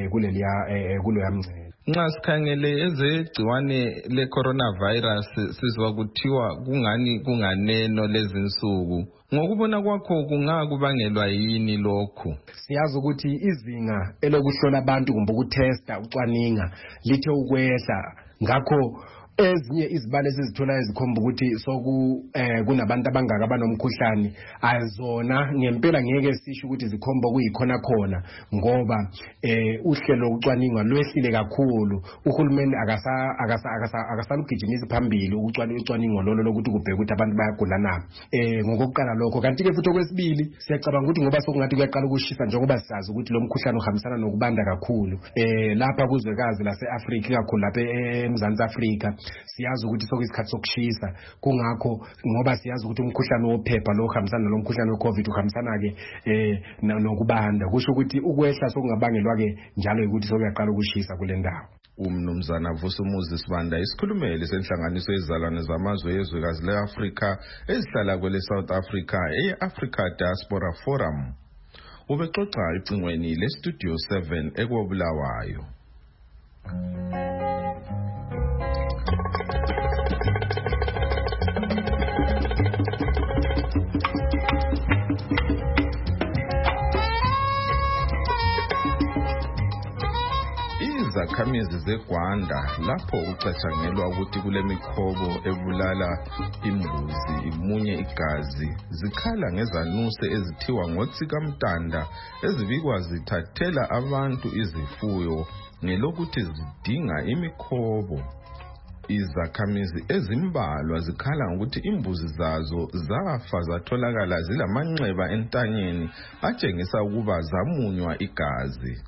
kuleya mngcele. Nxa sikhangele ezegciwane le-coronavirus sizwa kuthiwa kungani kunganeno lezinsuku. Ngokubona kwakho kungakubangelwa yini lokhu? Siyazi ukuthi izinga elokuhlola abantu kumbe ukutesta ucwaninga lithe ukwehla, ngakho ezinye izibalo esizithola ezikhomba ukuthi kunabantu abangaka abanomkhuhlane azona ngempela ngeke sisho ukuthi zikhomba kuyikhona khona, ngoba uhlelo lokucwaninga lwehlile kakhulu. Uhulumeni akasalugijimisa phambili ucwaningo lolo lokuthi kubheke ukuthi abantu bayagula na. Ngokokuqala lokho, kanti ke futhi okwesibili siyacabanga ukuthi ngoba sokungathi kuyaqala ukushisa njengoba sisazi ukuthi lo mkhuhlane uhambisana nokubanda kakhulu lapha kuzwekazi lase-Afrika, ikakhulu lapha eMzantsi Afrika. Siyazi ukuthi sokuyisikhathi sokushisa, kungakho ngoba siyazi ukuthi umkhuhlane wophepha lo uhambisana nalo mkhuhlane weCovid uhambisana ke nokubanda, kusho ukuthi ukwehla sokungabangelwa ke njalo ukuthi sokuyaqala ukushisa kule ndawo. Umnumzana Vusumuzi Sibanda, isikhulumeli senhlanganiso yezizalwane zamazwe yezwekazi le-Afrika ezihlala kwele South Africa e-Africa Diaspora Forum, ubexoxa icingweni le-Studio 7 eKobulawayo. Izakhamizi zeGwanda lapho kucatshangelwa ukuthi kule mikhobo ebulala imbuzi imunye igazi zikhala ngezanuse ezithiwa ngotsikamtanda ezibikwa zithathela abantu izifuyo ngelokuthi zidinga imikhobo. Izakhamizi ezimbalwa zikhala ngokuthi imbuzi zazo zafa zatholakala zilamanxeba entanyeni atshengisa ukuba zamunywa igazi.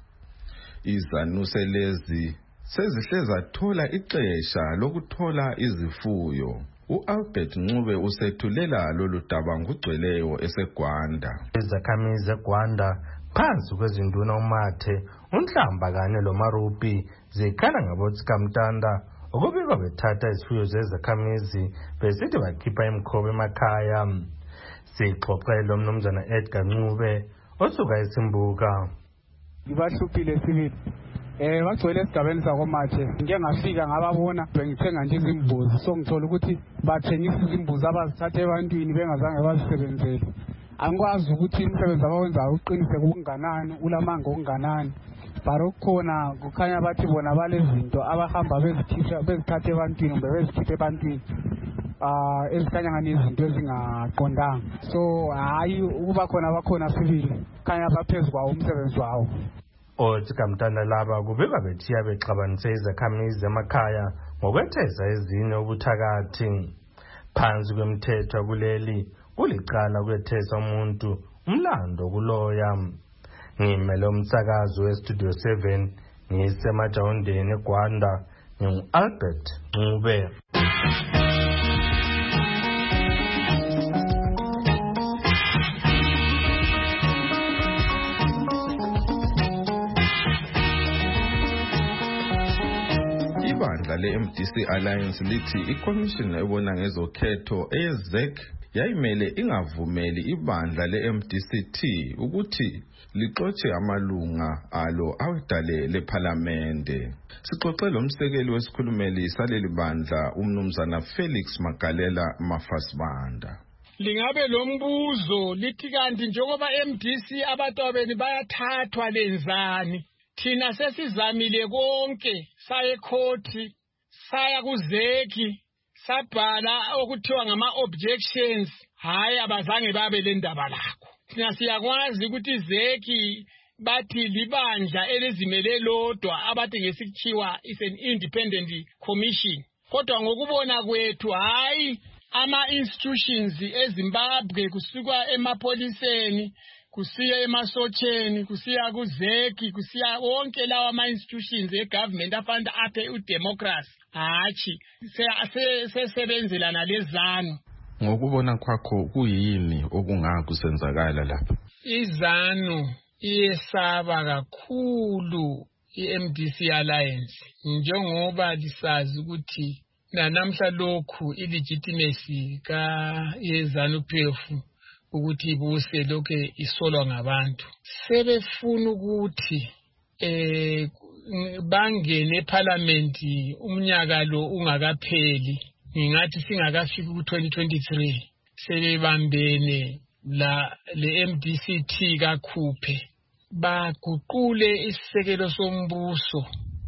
Izanuse lezi sezihle zathola ixesha lokuthola izifuyo. U-Albert Ncube usethulela lolu daba ngugcweleyo eseGwanda. Izakhamizi zeGwanda phansi kwezinduna uMathe, uNhlamba kanye loMarupi zikhala ngabotsikamtanda ukubikwa bethatha izifuyo zezakhamizi besithi bakhipha imikhobo emakhaya. Sixoxele lo mnumzana Edgar Ncube osuka eSimbuka. Ngibahluphile sibili. Bagcwele esigabeni sakoMathe. Ngike ngafika ngababona bengithenga nje izimbuzi, so ngithola ukuthi bathengisa izimbuzi abazithatha ebantwini bengazange bazisebenzele. Angikwazi ukuthi umsebenzi abawenzayo uqinise kunganani, ulamanga okunganani. Barokhona kukhanya bathi bona balezinto abahamba bezithatha ebantwini kumbe bezikhiphe ebantwini. Ezikhanya ngani izinto ezingaqondanga. So hayi ukuba khona bakhona sibili khanya baphezulu kwawo umsebenzi wawo. Otsikamtanda laba kubikwa bethiya bexabanise izakhamizi emakhaya ngokwetheza ezinye ubuthakathi. Phansi kwemthetho kuleli kulicala ukwetheza umuntu umlando kuloya. Ngimele umsakazo weStudio 7 ngisemajawundeni eGwanda, ngingu-Albert Ncube. Ibandla le-MDC Alliance lithi ikomishini ebona ngezokhetho eyeZEC yayimele ingavumeli ibandla le-MDC-T ukuthi lixotshe amalunga alo awedale lephalamende. Sixoxe lo msekeli wesikhulumeli saleli bandla umnumzana Felix Magalela Mafasibanda. Lingabe lo mbuzo lithi kanti njengoba MDC abatwabeni bayathathwa lenzani? Thina sesizamile konke, saya ekhoti, saya kuZEC, sabhala okuthiwa ngama-objections, hayi abazange babe le ndaba lakho. Thina siyakwazi ukuthi izeki bathi libandla elizimele lodwa abathi ngesikhiwa is an independent commission. Kodwa ngokubona kwethu hayi ama-institutions eZimbabwe kusuka emapoliseni, kusiya emasotsheni, kusiya kuzeki, kusiya wonke lawa ama-institutions e-government afanda aphe udemocracy. Hatshi, sesebenzela nalezanu. Ngokubona kwakho kuyini okungakusenzakala lapha? Izanu iyesaba kakhulu i-MDC Alliance njengoba lisazi ukuthi nanamhla lokhu ilegitimacy ka-yezanu PF ukuthi ibuse lokhe isolwa ngabantu. Sebefuna ukuthi bangene eParliament umnyaka lo ungakapheli, ngingathi singakafiki ku-2023, sebebambene le MDC-T kakhuphe baguqule isisekelo sombuso.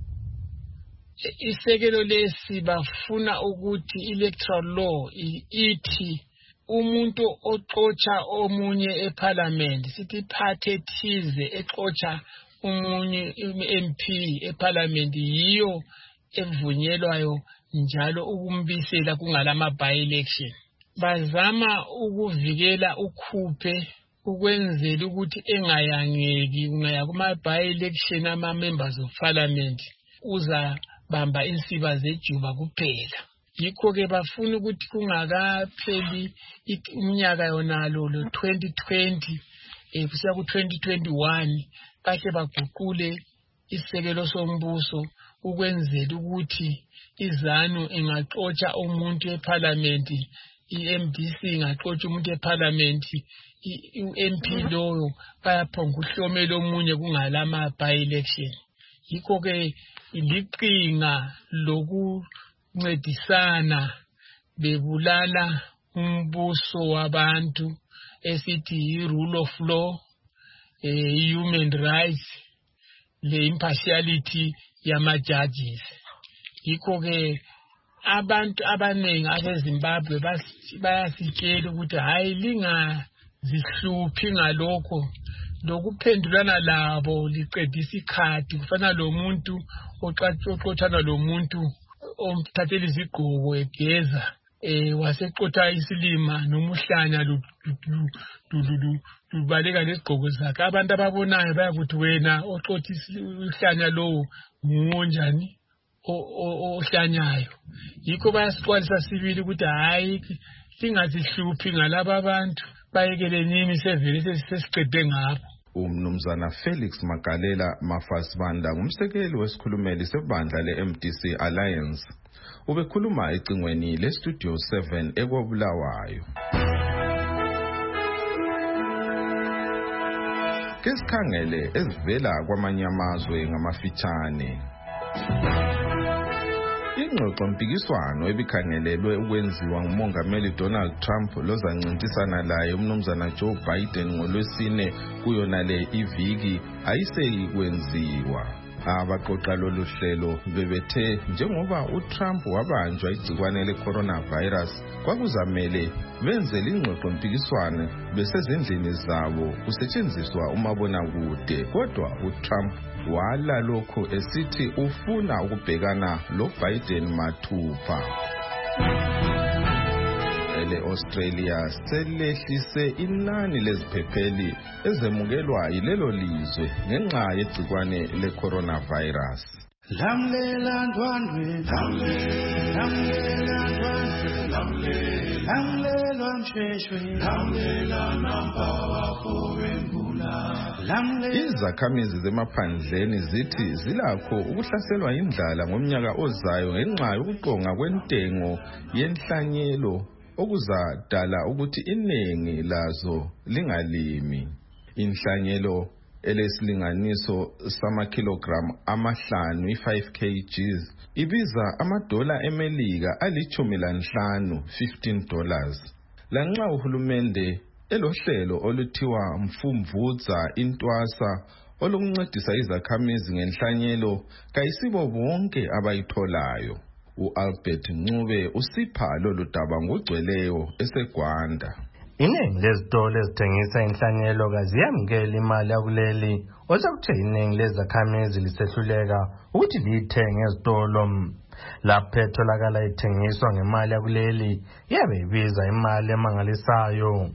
Isekelo lesi bafuna ukuthi electoral law ithi umuntu oxotsha omunye eParliament, sithi party ethize exotsha umunye MP eParliament yiyo evunyelwayo njalo ukumbisela kungalama by-election. Bazama ukuvikela ukhuphe ukwenzela ukuthi engayangeki kungaya kuma by-election ama-members of parliament uzabamba insiba zejuba kuphela. Yikho-ke bafuna ukuthi kungakapheli umnyaka yonalo lo 2020 kusiya ku-2021 bahle baguqule isekelo sombuso ukwenzela ukuthi izanu ingaxotsha umuntu eParliament, i-MDC ingaxotsha umuntu eParliament, i-MP loyo bayaphonga uhlomela omunye kungalama by-election. Yikho-ke liqinga lokuncedisana bebulala umbuso wabantu esithi i-rule of law, human rights, le-impartiality yama-judges. Yikho-ke abantu abaningi abeZimbabwe bayasitshela ukuthi hayi lingazihluphi ngalokho, lokuphendulana labo liqedisa ikhadi. Kufana lo muntu oxoxana lo muntu omthathela izigqoko egeza wasexotha isilima nomuhlanya lubaleka lesigqoko zakhe. Abantu ababonayo bayakuthi wena oxotha ihlanya lowo ngonjani ohlanyayo. Yikho bayasixwalisa sibili ukuthi hayi singazihluphi ngalaba abantu, bayekele nini sevele sesiqede ngabo. Umnumzana Felix Magalela Mafasibanda ngumsekeli wesikhulumeli sebandla le-MDC Alliance. Ubekhuluma ecingweni le-Studio 7 eKobulawayo. Kesikhangele ezivela kwamanye amazwe ngamafitshane. Ingxoxo mpikiswano ebikhangelelwe ukwenziwa ngumongameli Donald Trump lozancintisana laye umnumzana Joe Biden ngolwesine kuyonale iviki ayiseyikwenziwa. Abaxoxa lolu hlelo bebethe njengoba uTrump wabanjwa igcikwane le-coronavirus kwakuzamele benze ingxoxo mpikiswano besezindlini zabo kusetshenziswa umabonakude, kodwa uTrump wala lokho esithi ufuna ukubhekana loBiden mathupha. Le-Australia selehlise inani leziphepheli ezemukelwa yilelo lizwe ngenxa yegcikwane le-coronavirus. Lamlela ndwandwe, lamlela ndwandwe, lamlela msheshwe, lamlela nampawa kowembula. Izakhamizi zemaphandleni zithi zilakho ukuhlaselwa indlala ngomnyaka ozayo ngenxa yokuqonga kwentengo yenhlanyelo okuzadala ukuthi iningi lazo lingalimi. Inhlanyelo elesilinganiso sama-kilogram amahlanu, i-5 kgs, ibiza $15 $15. Lanxa uhulumende elohlelo oluthiwa Mfumvudza Intwasa olokuncedisa izakhamizi ngenhlanyelo, kayisibo bonke abayitholayo. U-Albert Ncube usipha lolu daba ngogcweleyo eseGwanda. Iningi lezitolo ezithengisa inhlanyelo kaziyamukela imali yakuleli osakuthe iningi lezakhamizi lisehluleka ukuthi liyithenge ezitolo. Lapho etholakala ithengiswa ngemali yakuleli yabe ibiza imali emangalisayo.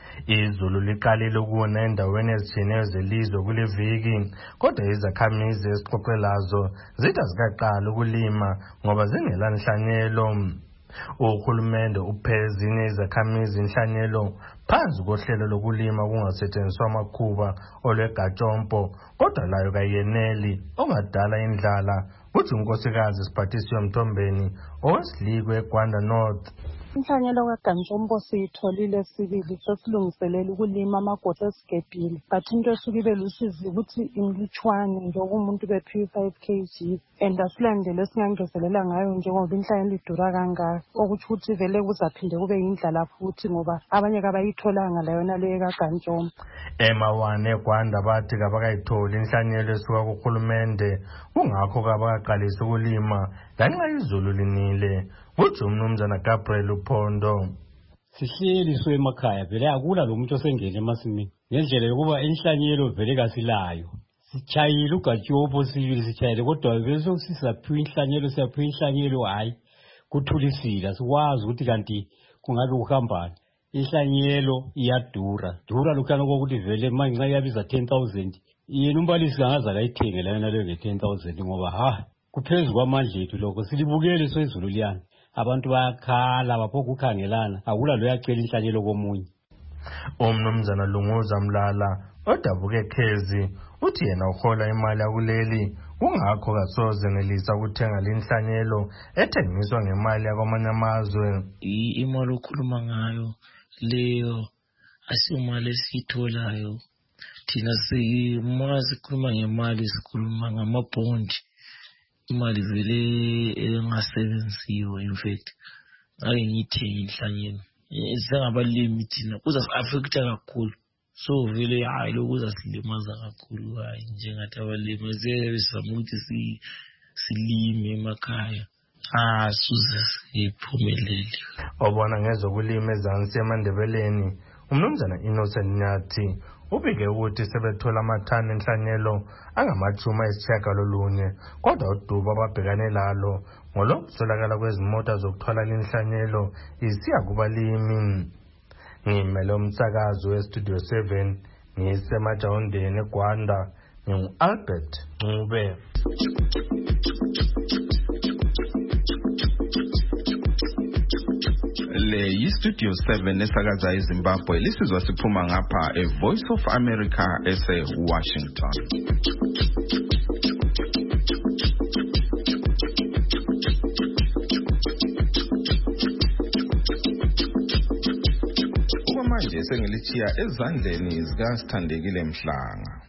Izulu liqalile ukuna endaweni ezitshiyeneyo zelizwe kule viki, kodwa izakhamizi esixoxe lazo zithi azikaqali ukulima ngoba zingela nhlanyelo. Uhulumende uphe ezinye izakhamizi inhlanyelo phansi kohlelo lokulima kungasetshenziswa amakhuba olwegatshompo, kodwa layo kayeneli ongadala indlala, kuthi unkosikazi Siphathisiwe Mthombeni oweSilikwe eGwanda North. Inhlanyelo kaGantshombo siyitholile sibili sesilungiselela ukulima amagoda esigebhile, but into esuke ibe lusizi ukuthi imlutshwane njengoba umuntu bephiwe 5 kg and asilandele esingangezelela ngayo njengoba inhlanyelo idura kangaka, okuthi ukuthi vele kuzaphinde kube yindlala futhi ngoba abanye kabayitholanga layona leyo kaGantshombo. Emawane eGwanda bathi kabakayitholi inhlanyelo esuka kuhulumende, kungakho kabakaqalisa ukulima lanxa izulu linile. Kuthi umnumzana Gabriel Uphondo. Sihleli emakhaya vele akula lo muntu osengena emasimini ngendlela yokuba inhlanyelo vele kasilayo. Sichayile uGantshombo sibili sichayile kodwa vele sokusisaphiwa inhlanyelo siyaphiwa inhlanyelo hayi kuthulisile sikwazi ukuthi kanti kungabe kuhambani. Inhlanyelo iyadura lokhana kokuthi vele manje nxa yabiza 10,000 yena umbalisi angaza kayithenge lana leyo nge 10,000 ngoba kuphezulu kwamandla ethu lokho silibukele izulu liyana. Abantu bayakhala baphoka ukhangelana akula lo yacela inhlanyelo komunye. Umnumzana Lunguza Mlala odabuke Khezi uthi yena uhola imali yakuleli kungakho kasoze ngelisa ukuthenga linhlanyelo ethengiswa ngemali yakwamanye amazwe. Imali okhuluma ngayo leyo asiyimali esiyitholayo thina sikhuluma ngemali sikhuluma ngamabhondi. Imali vele engasebenziyo in fact ake ngithenge inhlanyelo sengabalimi thina kuza-affecta kakhulu, so vele hayi lokhu kuzasilimaza kakhulu hayi njengathi abalimi sizama ukuthi silime emakhaya suze siphumelele. Obona ngezokulima ezansi eMandebeleni umnumzana Innocent Nyathi ubike ukuthi sebethola amathani enhlanyelo angama-90, kodwa udubo ababhekane lalo ngolokuswelakala kwezimota zokuthwala inhlanyelo isiya kubalimi. Ngimele umsakazo weStudio 7 ngisemajawundeni eGwanda, ngingu-Albert Ncube. Le yiStudio 7 esakaza eZimbabwe, lisizwa siphuma ngapha eVoice of America ese-Washington. Okwamanje sengilitshiya ezandleni zikaSithandekile Mhlanga.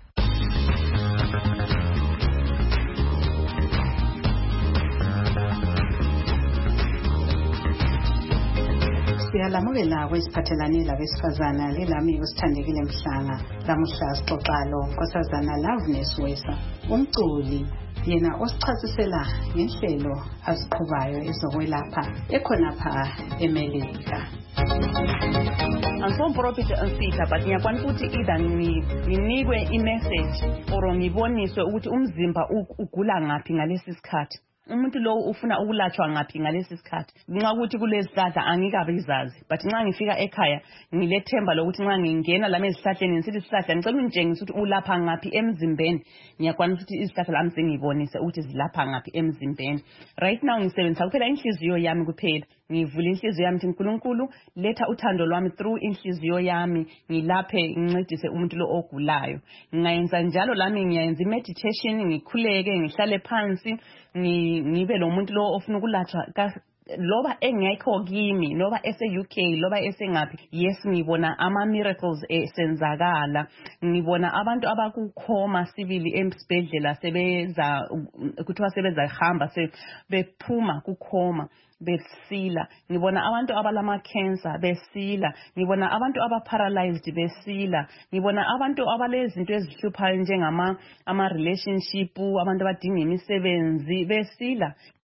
Siyalamukela kwesiphathelane labesifazana lelami uSithandekile Mhlanga. Lamuhla sixoxa Nkosazana Loveness Wesa, umculi yena osichasisela ngenhlelo aziqhubayo ezokwelapha ekhonapha eMelika. Angisomprophet ansitha but ngiyakwanisa ukuthi either nginikwe i-message or ngiboniswe ukuthi umzimba ugula ngaphi ngalesi sikhathi. Umuntu lo ufuna ukulatshwa ngaphi ngalesi sikhathi. Nxa ukuthi kulezihlahla angikabe izazi, but nxa ngifika ekhaya ngilethemba lokuthi nxa ngingena lami ezihlahleni ngisithi isihlahla ngicela ungitshengise ukuthi ulapha ngaphi emzimbeni, ngiyakwanisa ukuthi izihlahla lami sengibonise ukuthi zilapha ngaphi emzimbeni. Right now ngisebenzisa kuphela inhliziyo yami kuphela. Ngivula inhliziyo yami ukuthi uNkulunkulu letha uthando lwami through inhliziyo yami ngilaphe ngincedise umuntu lo ogulayo. Ngayenza njalo lami ngiyenza meditation, ngikhuleke, ngihlale phansi, ngibe lo muntu lo ofuna ukulatshwa loba engekho kimi loba ese-UK loba esengaphi. Yes, ngibona ama-miracles esenzakala. Ngibona abantu abakukhoma sibili esibhedlela sebeza kuthiwa sebezahamba bephuma kukhoma besila. Ngibona abantu abalama-cancer besila. Ngibona abantu aba-paralyzed besila. Ngibona abantu abalezinto ezihluphayo njengama-relationship, abantu abadinga imisebenzi besila.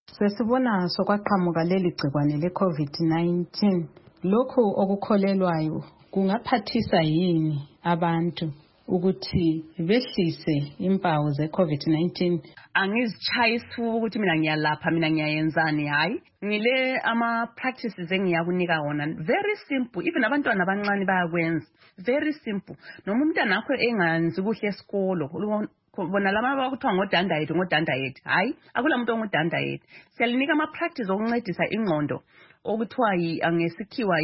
Sesibona sokwaqhamuka leli gcikwane le-COVID-19. Lokhu okukholelwayo kungaphathisa yini abantu ukuthi behlise impawu ze-COVID-19? Angizitshayisi ukuthi mina ngiyalapha, mina ngiyayenzani, hayi. Ngile ama-practices engiyakunika wona. Very simple. Even abantwana abancane bayakwenza. Very simple. Noma umntwana wakho enganzi kuhle esikolo, bona lama bakuthiwa ngodanda yethu. Hayi, akula muntu ongodanda yethu. Siyalinika ama-practice okuncedisa ingqondo okuthiwa angesikhiwa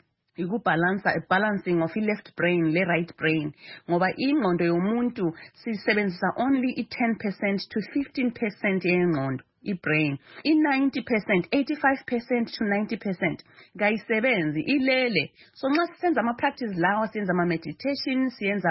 balancing of left brain le right brain, ngoba ingqondo yomuntu sisebenzisa only 10% to 15% yengqondo i-brain. I-90%, 85% to 90% kayisebenzi, ilele. So nxa sisenza ama-practice lawa, siyenza ama-meditation,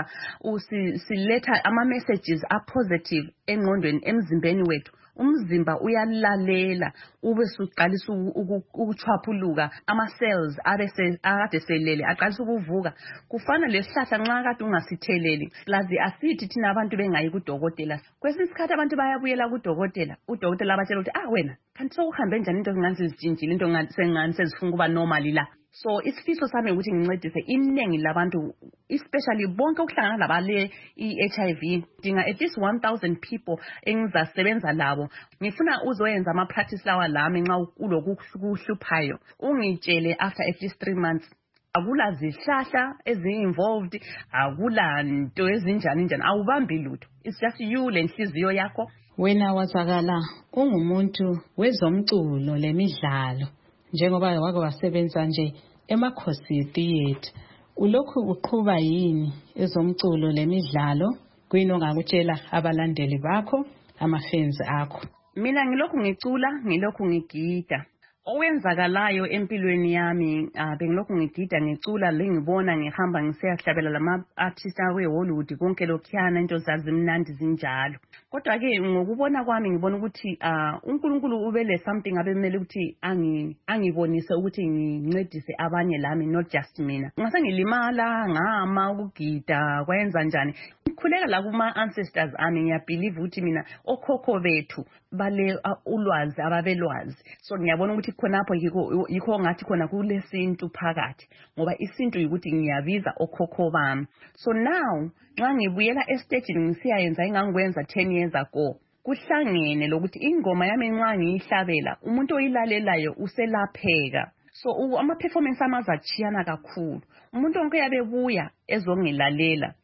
siletha ama-messages a-positive engqondweni, emzimbeni wethu, umzimba uyalalela, ube suqalisa ukuchwaphuluka, ama-cells akade selele aqalisa ukuvuka. Kufana lesihlahla nxa kade ungasitheleli, lazi asithi thina abantu bengayi kudokotela. Kwesinye isikhathi abantu bayabuyela kudokotela, udokotela abatshela ukuthi wena kanti sokuhambe njani into ezingani sezitshintshile, into sengani sezifuna ukuba normal la. So isifiso sami ukuthi ngincedise iningi labantu, especially bonke okuhlangana labale i-HIV. Dinga at least 1,000 people engizasebenza labo. Ngifuna uzoyenza ama-practice lawa lami nxa kuhluphayo. Ungitshele after at least 3 months. Akula zihlahla ezi-involved, akula nto ezinjani, awubambi lutho. It's just you lenhliziyo yakho. Wena wazakala ungumuntu wezomculo lemidlalo. Njengoba wake wasebenza nje emakhosi theatre, ulokhu uqhuba yini ezomculo lemidlalo? Kuyini ongakutshela abalandeli bakho, ama-fans akho? Mina ngilokhu ngicula, ngilokhu ngigida. Owenzakalayo empilweni yami, bengilokhu ngigida ngicula, ngibona ngihamba ngisiyahlabela lama-artist awe-Hollywood konke lokhuyana, into zazimnandi zinjalo. Kodwa ke ngokubona kwami ngibona ukuthi uNkulunkulu ubele something abemele ukuthi angibonise ukuthi ngincedise abanye lami, not just mina. Ngase ngilimala ngama ukugida kwenza njani. Ngikhuleka la kuma ancestors ami, ngiyabelieve ukuthi mina okhokho bethu bale ulwazi ababelwazi. So ngiyabona ukuthi khonapho yikho ngathi khona kulesintu phakathi, ngoba isintu ukuthi ngiyabiza okhokho bami. So now nxa ngibuyela estage ngisiyayenza engangikwenza 10 years ago, kuhlangene lokuthi ingoma yami nxa ngiyihlabela umuntu oyilalelayo uselapheka. So ama-performance amazachiyana kakhulu. Umuntu onke yabebuya ezongilalela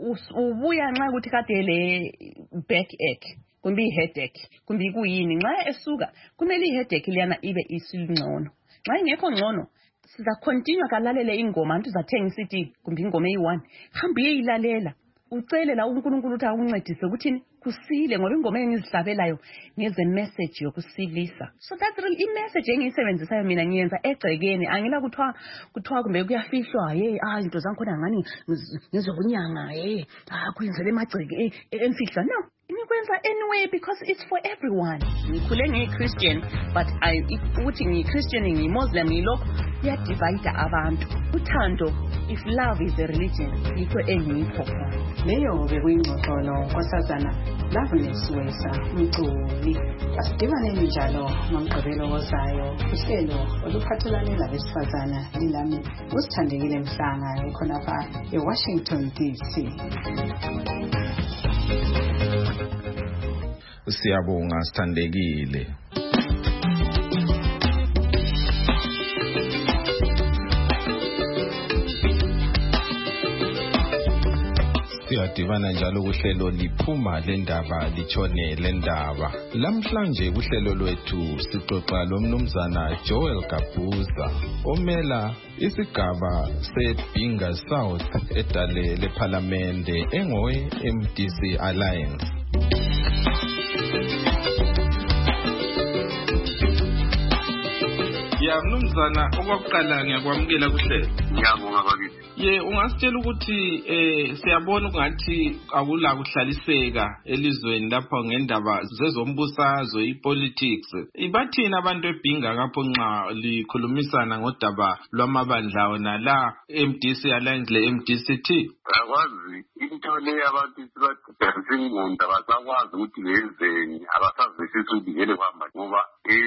ubuya nxa ukuthi kade le backache, kumbe i-headache, kumbe kuyini. Nxa esuka kumele i-headache liyana ibe isingcono. Nxa ingekho ngcono siza continue kalalele ingoma, antu zathenga isithi kumbe ingoma eyi-1 hamba uyeyilalela, ucele la uNkulunkulu ukuthi akuncedise ukuthi kusile, ngoba ingoma engizihlabelayo ngeze message yokusilisa. So that's really i-message engiyisebenzisayo mina ngiyenza egcekeni, angila kuthiwa kumbe kuyafihlwa into zangikhona ngani ngezokunyanga kuyenzele emagceke emfihlwa. No, ngikwenza anyway because it's for everyone. Ngikhule ngiyi-Christian, but ukuthi ngiyi-Christian ngiyi-Muslim ngilokho kuyadivide abantu. Uthando, if love is a religion, yikho engiyikho khona. Leyo bekuyingxoxo nonkosazana Loveness Wesa Mculi. Asidibaneni njalo ngoMgqibelo ozayo. Uhlelo oluphathelane labesifazana lilami uSithandekile Mhlanga khonapha eWashington DC. Siyabonga Sithandekile. Siyadibana njalo kuhlelo liphuma lendaba litshone lendaba. Lamhlanje kuhlelo lwethu sixoxa lomnumzana Joel Gabuza omela isigaba seBinga South edale leParliamente engowe MDC Alliance. Ya mnumzana okwakuqala ngiyakwamukela kuhlelo. Ngiyabonga bakithi. Ungasitshela ukuthi siyabona ungathi akula kuhlaliseka elizweni lapha ngendaba zezombusazwe ipolitics. Ibathina abantu ebhinga ngapho nxa likhulumisana ngodaba lwamabandla wona la MDC Alliance le MDCT. Akwazi into le abantu sibathisa ingqondo abasakwazi ukuthi benzeni abasazwisisi ukuthi ngene kwamba ngoba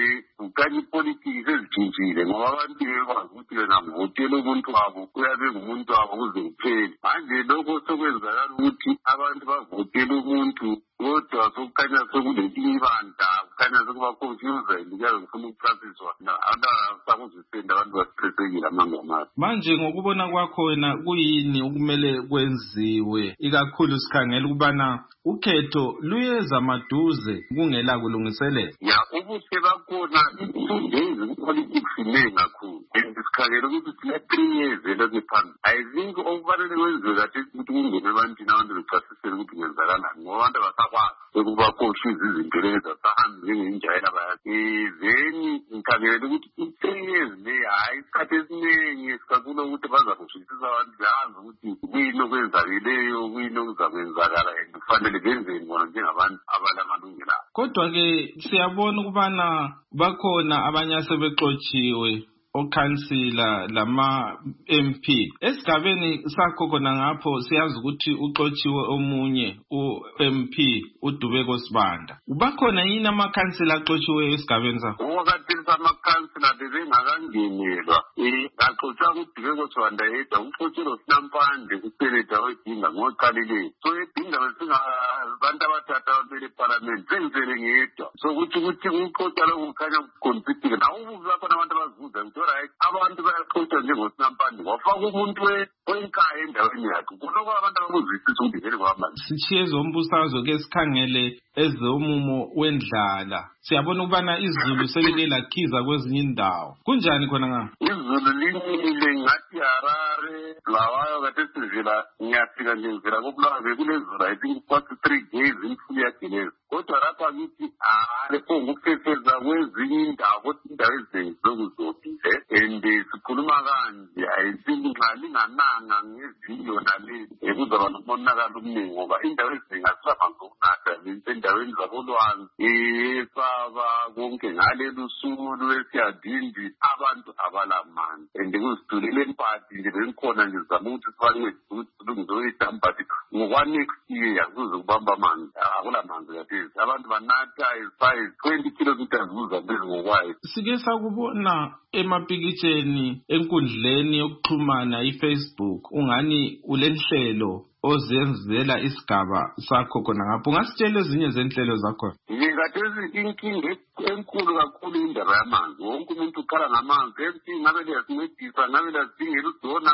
ukanye ipolitics ezitshintshile ngoba abantu bekwazi ukuthi wena ngivotele umuntu wabo kuyabe ngumuntu wabo kuze kuphele. Manje lokho sokwenzakala ukuthi abantu bavotele umuntu kodwa sokukhanya sokulenkinga ibanda kukhanya sokuba confused kuyabe ngifuna ukuchasiswa abantu abasakuzwisenda abantu basipresekile amangamazi. Manje ngokubona kwakho wena kuyini okumele kwenziwe ikakhulu sikhangela ukubana ukhetho luyeza maduze kungela kulungiselela? Ubuhle bakhona i-2 days politics inengi kakhulu and sikhangela ukuthi sina 3 years elokhu phambili. I think okufanele kwenziwe kahle ukuthi kungene ebantwini abantu bechasisele ukuthi kungenzakalani ngoba abantu abasakwazi ukuba confuse izinto lezi asahambi njengenjayela bayazi. Then ngikhangelela ukuthi i-3 years le hayi isikhathi esiningi sikakhulu ukuthi bazakuzwisisa abantu bazi ukuthi kuyini okwenzakeleyo kuyini okuzakwenzakala and kufanele benzeni bona njengabantu abalamalungelo. Kodwa-ke siyabona ukubana bakhona abanye asebexotshiwe okhansila lama MP. Esigabeni sakho khona ngapho siyazi ukuthi uxotshiwe omunye uMP uDubeko Sibanda. Ubakhona yini amakhansila axotshiwe esigabeni sakho? Okwakathisa amakhansila bebengakangenelwa. Axotsha uDubeko Sibanda yedwa uxotshelwe Sinampande kuseneta wedinga ngoqalileyo. So edinga besingabantu abathatha abamele eParliament senzele ngedwa. So ukuthi uxotsha lokho kukhanya kuconflicting. Nawubuza khona abantu abazibuza ukuthi right abantu bayaxotsha njengosinampande wafaka umuntu wenkaya endaweni yakhe kuloko abantu abakuzwisisa ukuthi ngene kwamanje. Sishiye zombusazwe ke sikhangele ezomumo wendlala. Siyabona ukubana izulu selike lakhiza kwezinye indawo. Kunjani khona nga? Izulu linile ngathi Harare lawayo kade sivela ngiyafika nje ngivela koBulawayo bekulezulu I think past 3 days imfula yageleza. Kodwa lapha ngithi le ngokufefeza kwezinye indawo kodwa indawo ezinengi zokuzobile and sikhuluma kanje I think nxa lingananga ngeziyo nale kuzaba nomonakalo omningi ngoba indawo ezinengi asisapha ngokunatha endaweni zakolwandle esaba konke ngaleli usulu esiyadindi abantu abalamandla and kuzithulele emphathi nje bengikhona nje zama ukuthi sifake ngizowidam but ngokwa-next year kuze kubamba amanzi akulamanzi kathesi abantu banatha as 20 kilometers kuzambezi ngokwayo. Sike sakubona emapikitsheni enkundleni yokuxhumana iFacebook ungani ulenhlelo ozenzela isigaba sakho khona ngapho. Ungasitshela ezinye zenhlelo zakho? Ngingathezi inkinga enkulu kakhulu indaba yamanzi. Wonke umuntu ukhala ngamanzi everything ngabe liyasincedisa ngabe liyasingela udona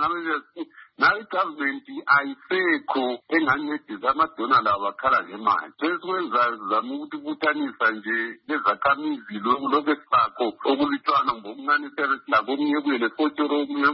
ngabe i-government ayisekho engancedisa amadona lawo akhala ngemali. Sesikwenzayo sizama ukuthi buthanisa nje lezakhamizi lokhu esisakho okulitshwana ngokuncane siyabe silakho omunye ebuyele fotshoro omunye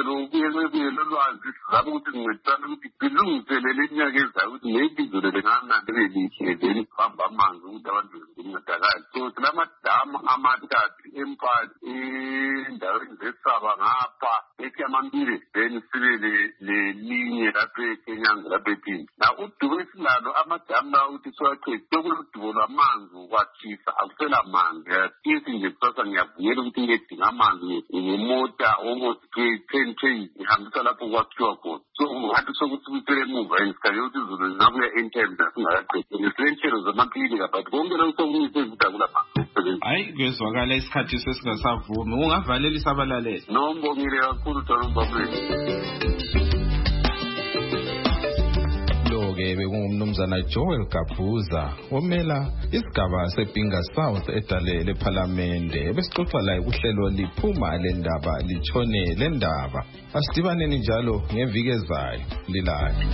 ebuyele olwazi sizama ukuthi sincedisane ukuthi silungiselele iminyaka ezayo ukuthi nebizo lelinganandi belihle then kuhamba amanzi ukuthi abantu bencedakale. So silamadamu amathathu emphathi endaweni zesaba ngapha eKyamambile then sibe lelinye lapho eKenyanga lapho ephini. Na udubo esilalo amadamu lawo ukuthi siwaqede sekulodubo lwamanzi ukwatshisa akusela manzi. Yatisi nje kusasa ngiyavuyela ukuthi ngiyedinga amanzi ngemota almost 10 trains ihambisa lapho kwakhiwa khona. So ngathi sokuthi kusele emuva ngisikhaye ukuthi izulu lingabuya in-time singakaqedi. Ngesilentshelo zamaklinika but konke lokho sokumise ukuthi akulamanzi. Hayi kuyezwakala isikhathi sesingasavumi. Ungavalela isabalaleli? Nombongile kakhulu Mbabule. Lo-ke bekungumnumzana Joel Gabhuza omela isigaba seBhinga South edale lePhalamende besixoxa laye kuhlelo liphuma lendaba litshone lendaba. Asidibaneni njalo ngeviki ezayo lilayo.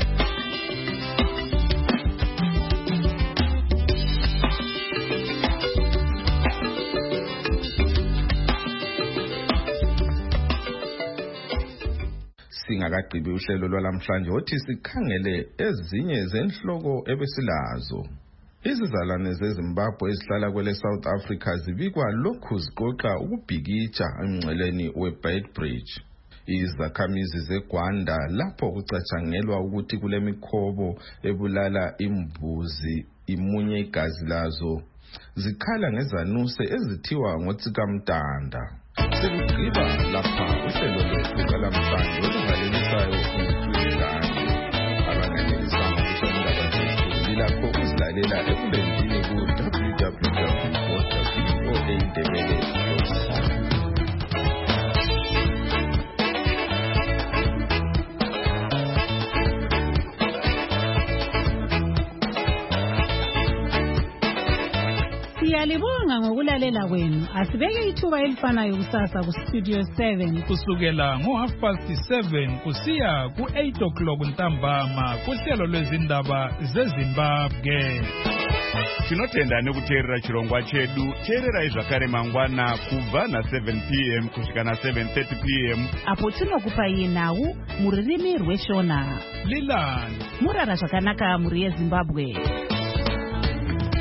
Singakagqibi uhlelo lwalamhlanje othi sikhangele ezinye zenhloko ebesilazo. Izizalwane zeZimbabwe ezihlala kwele South Africa zibikwa lokhu ziqoqa ukubhikitsha emngceleni weBeitbridge. Izakhamizi zeGwanda lapho kucatshangelwa ukuthi kule mikhobo ebulala imbuzi imunye igazi lazo zikhala ngezanuse ezithiwa ngotsikamtanda. Sekugqiba lapha uhlelo lwethu kalamhlanje olungalelisayo umthuzane abanganelisanga ukuzondaba zethu lilakho uzilalela ekulendini ku-www.voaindebele.com. Siyalibonga ngokulalela kwenu. Asibeke ithuba elifanayo kusasa ku-Studio 7 kusukela ngo7:30 kusiya ku8 ntambama kuhlelo lwezindaba zeZimbabwe. Tinotenda nekuteerera chirongwa chedu. Teerera zvakare mangwana kubva na7 p.m. kusvika na7:30 p.m. apo tinokupai nhau muririmi rweshona. Lilani murara zvakanaka muri yeZimbabwe.